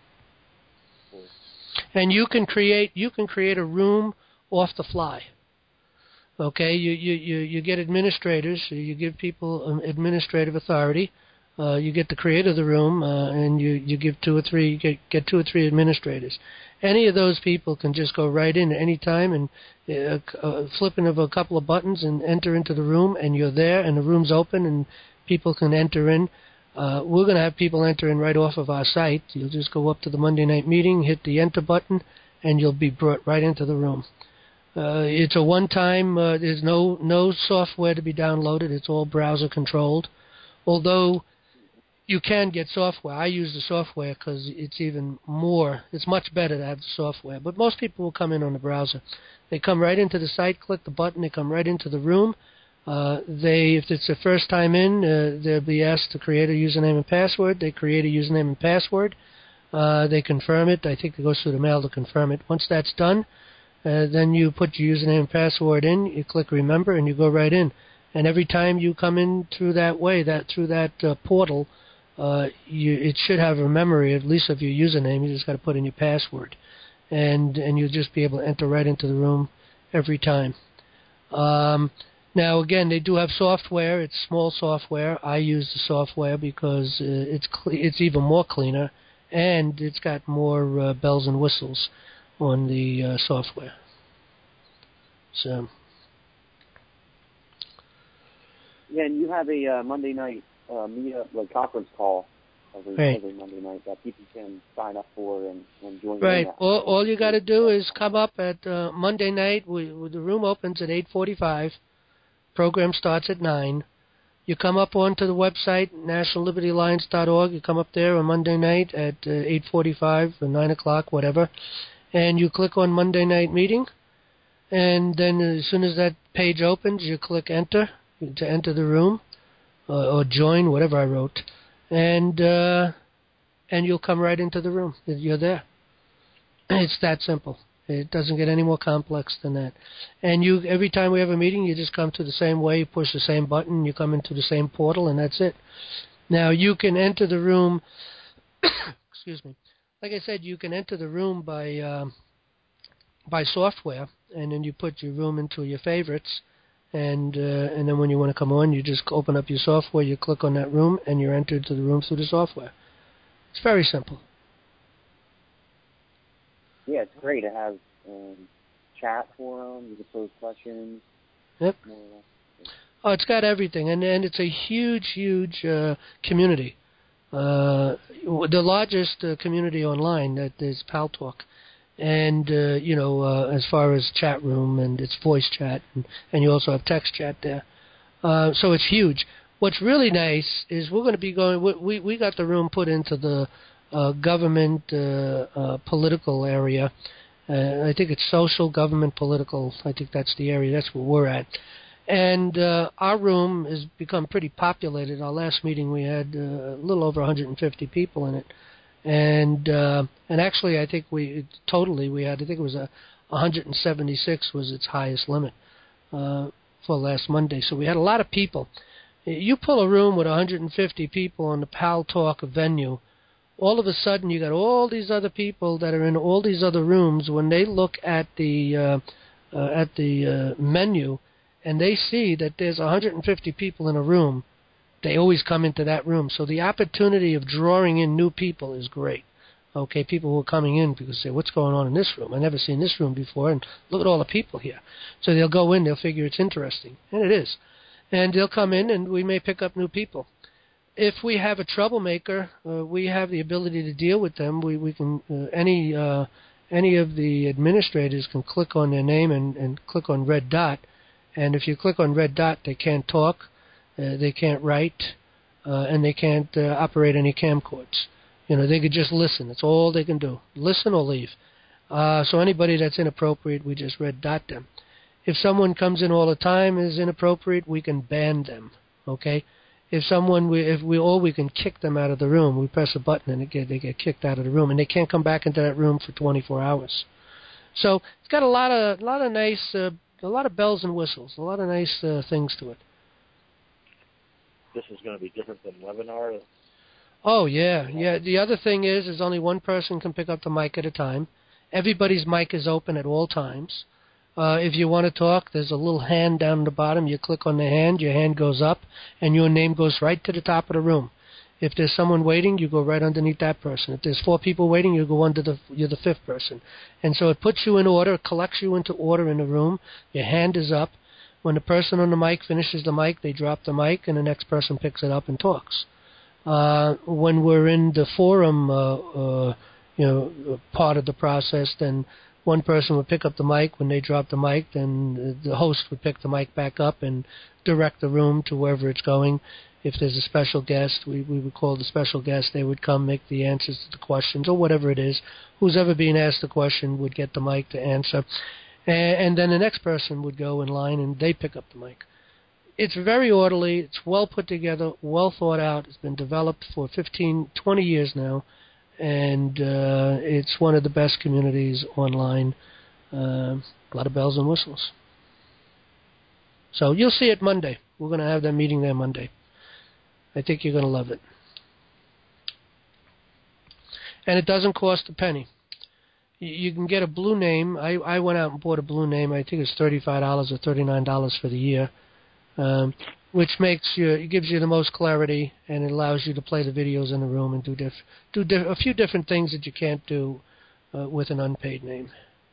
And you can create you can create a room off the fly. Okay, you you you, you get administrators. You give people um, administrative authority. Uh, you get the creator of the room, uh, and you, you give two or three you get get two or three administrators. Any of those people can just go right in at any time and uh, uh, flipping of a couple of buttons and enter into the room, and you're there, and the room's open, and people can enter in. Uh, we're going to have people enter in right off of our site. You'll just go up to the Monday night meeting, hit the enter button, and you'll be brought right into the room. Uh, it's a one-time. Uh, there's no no software to be downloaded. It's all browser controlled. Although you can get software. I use the software because it's even more. It's much better to have the software. But most people will come in on the browser. They come right into the site, click the button, they come right into the room. Uh, they, if it's their first time in, uh, they'll be asked to create a username and password. They create a username and password. Uh, they confirm it. I think it goes through the mail to confirm it. Once that's done, uh, then you put your username and password in. You click remember, and you go right in. And every time you come in through that way, that through that uh, portal, uh, you, it should have a memory at least of your username. You just got to put in your password, and and you'll just be able to enter right into the room every time. Um, Now, again, they do have software. It's small software. I use the software because uh, it's cle- it's even more cleaner, and it's got more uh, bells and whistles on the uh, software. So, yeah, and you have a uh, Monday night uh, meetup, like conference call every, right. every Monday night that people can sign up for and, and join. Right. All, all you got to do is come up at uh, Monday night. We, the room opens at eight forty-five. Program starts at nine. You come up onto the website, national liberty alliance dot org. You come up there on Monday night at uh, eight forty-five or nine o'clock, whatever, and you click on Monday night meeting. And then as soon as that page opens, you click enter to enter the room uh, or join, whatever I wrote, and uh, and you'll come right into the room. You're there. It's that simple. It doesn't get any more complex than that. And you, every time we have a meeting, you just come to the same way, you push the same button, you come into the same portal, and that's it. Now, you can enter the room, excuse me, like I said, you can enter the room by um, by software, and then you put your room into your favorites, and uh, and then when you want to come on, you just open up your software, you click on that room, and you're entered to the room through the software. It's very simple. Yeah, it's great. It has um, chat forum. You can pose questions. Yep. Oh, it's got everything, and and it's a huge, huge uh, community. Uh, the largest uh, community online that is Paltalk, and uh, you know, uh, as far as chat room and it's voice chat, and, and you also have text chat there. Uh, so it's huge. What's really nice is we're going to be going. We we got the room put into the Uh, government, uh, uh, political area. Uh, I think it's social, government, political. I think that's the area. That's where we're at. And uh, our room has become pretty populated. Our last meeting, we had uh, a little over one hundred fifty people in it. And uh, and actually, I think we totally we had. I think it was a one hundred seventy-six was its highest limit uh, for last Monday. So we had a lot of people. You pull a room with one hundred fifty people on the Paltalk venue. All of a sudden, you got all these other people that are in all these other rooms. When they look at the uh, uh, at the uh, menu, and they see that there's one hundred fifty people in a room, they always come into that room. So the opportunity of drawing in new people is great. Okay, people who are coming in because say, "What's going on in this room? I've never seen this room before, and look at all the people here." So they'll go in, they'll figure it's interesting, and it is, and they'll come in, and we may pick up new people. If we have a troublemaker, uh, we have the ability to deal with them. We we can uh, any uh, any of the administrators can click on their name and, and click on red dot, and if you click on red dot, they can't talk, uh, they can't write, uh, and they can't uh, operate any camcorders. You know, they could just listen. That's all they can do. Listen or leave. Uh, so anybody that's inappropriate, we just red dot them. If someone comes in all the time and is inappropriate, we can ban them. Okay. If someone, we, if we, or we can kick them out of the room. We press a button and they get, they get kicked out of the room, and they can't come back into that room for twenty-four hours. So it's got a lot of, a lot of nice, uh, a lot of bells and whistles, a lot of nice uh, things to it. This is going to be different than webinar. Oh yeah, yeah. The other thing is, is only one person can pick up the mic at a time. Everybody's mic is open at all times. Uh, if you want to talk, there's a little hand down at the bottom. You click on the hand, your hand goes up, and your name goes right to the top of the room. If there's someone waiting, you go right underneath that person. If there's four people waiting, you go under the, you're the fifth person. And so it puts you in order, collects you into order in the room. Your hand is up. When the person on the mic finishes the mic, they drop the mic, and the next person picks it up and talks. Uh, when we're in the forum, uh, uh, you know, part of the process, then one person would pick up the mic. When they drop the mic, then the host would pick the mic back up and direct the room to wherever it's going. If there's a special guest, we, we would call the special guest. They would come make the answers to the questions or whatever it is. Who's ever being asked the question would get the mic to answer. And, and then the next person would go in line and they pick up the mic. It's very orderly. It's well put together, well thought out. It's been developed for fifteen, twenty years now. And uh, it's one of the best communities online. Uh, a lot of bells and whistles. So you'll see it Monday. We're going to have that meeting there Monday. I think you're going to love it. And it doesn't cost a penny. You can get a blue name. I, I went out and bought a blue name. I think it's thirty-five dollars or thirty-nine dollars for the year. Um, which makes you, it gives you the most clarity, and it allows you to play the videos in the room and do diff, do diff, a few different things that you can't do uh, with an unpaid name.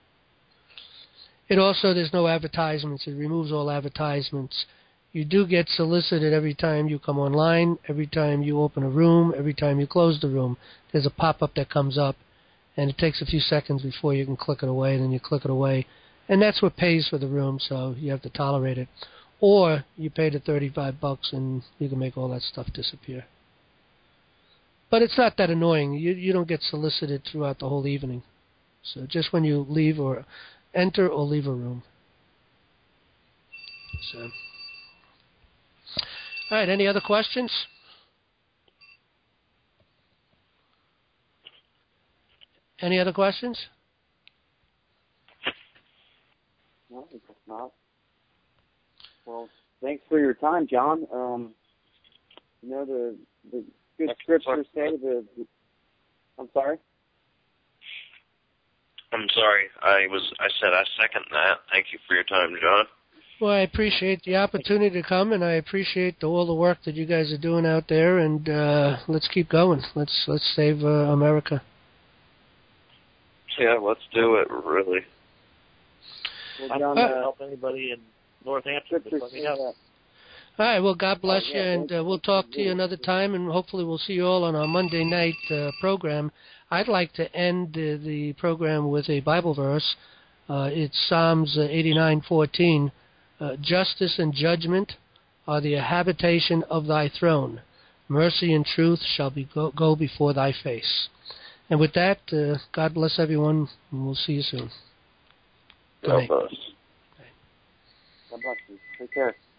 It also, there's no advertisements. It removes all advertisements. You do get solicited every time you come online, every time you open a room, every time you close the room. There's a pop-up that comes up, and it takes a few seconds before you can click it away, and then you click it away. And that's what pays for the room, so you have to tolerate it. Or you pay the thirty-five bucks and you can make all that stuff disappear. But it's not that annoying. You you don't get solicited throughout the whole evening. So just when you leave or enter or leave a room. So, all right, any other questions? Any other questions? No, I guess not. Well, thanks for your time, John. Um, you know, the the good scriptures say the, the. I'm sorry. I'm sorry. I was. I said I second that. Thank you for your time, John. Well, I appreciate the opportunity to come, and I appreciate the, all the work that you guys are doing out there. And uh, let's keep going. Let's let's save uh, America. Yeah, let's do it. Really. Well, John, uh, uh, help anybody in Northampton, just let me know. All right, well, God bless you, and uh, we'll talk to you another time, and hopefully we'll see you all on our Monday night uh, program. I'd like to end uh, the program with a Bible verse. Uh, it's Psalms uh, eighty-nine fourteen. Uh, Justice and judgment are the habitation of thy throne. Mercy and truth shall be go, go before thy face. And with that, uh, God bless everyone, and we'll see you soon. God bless. God bless you. Take care.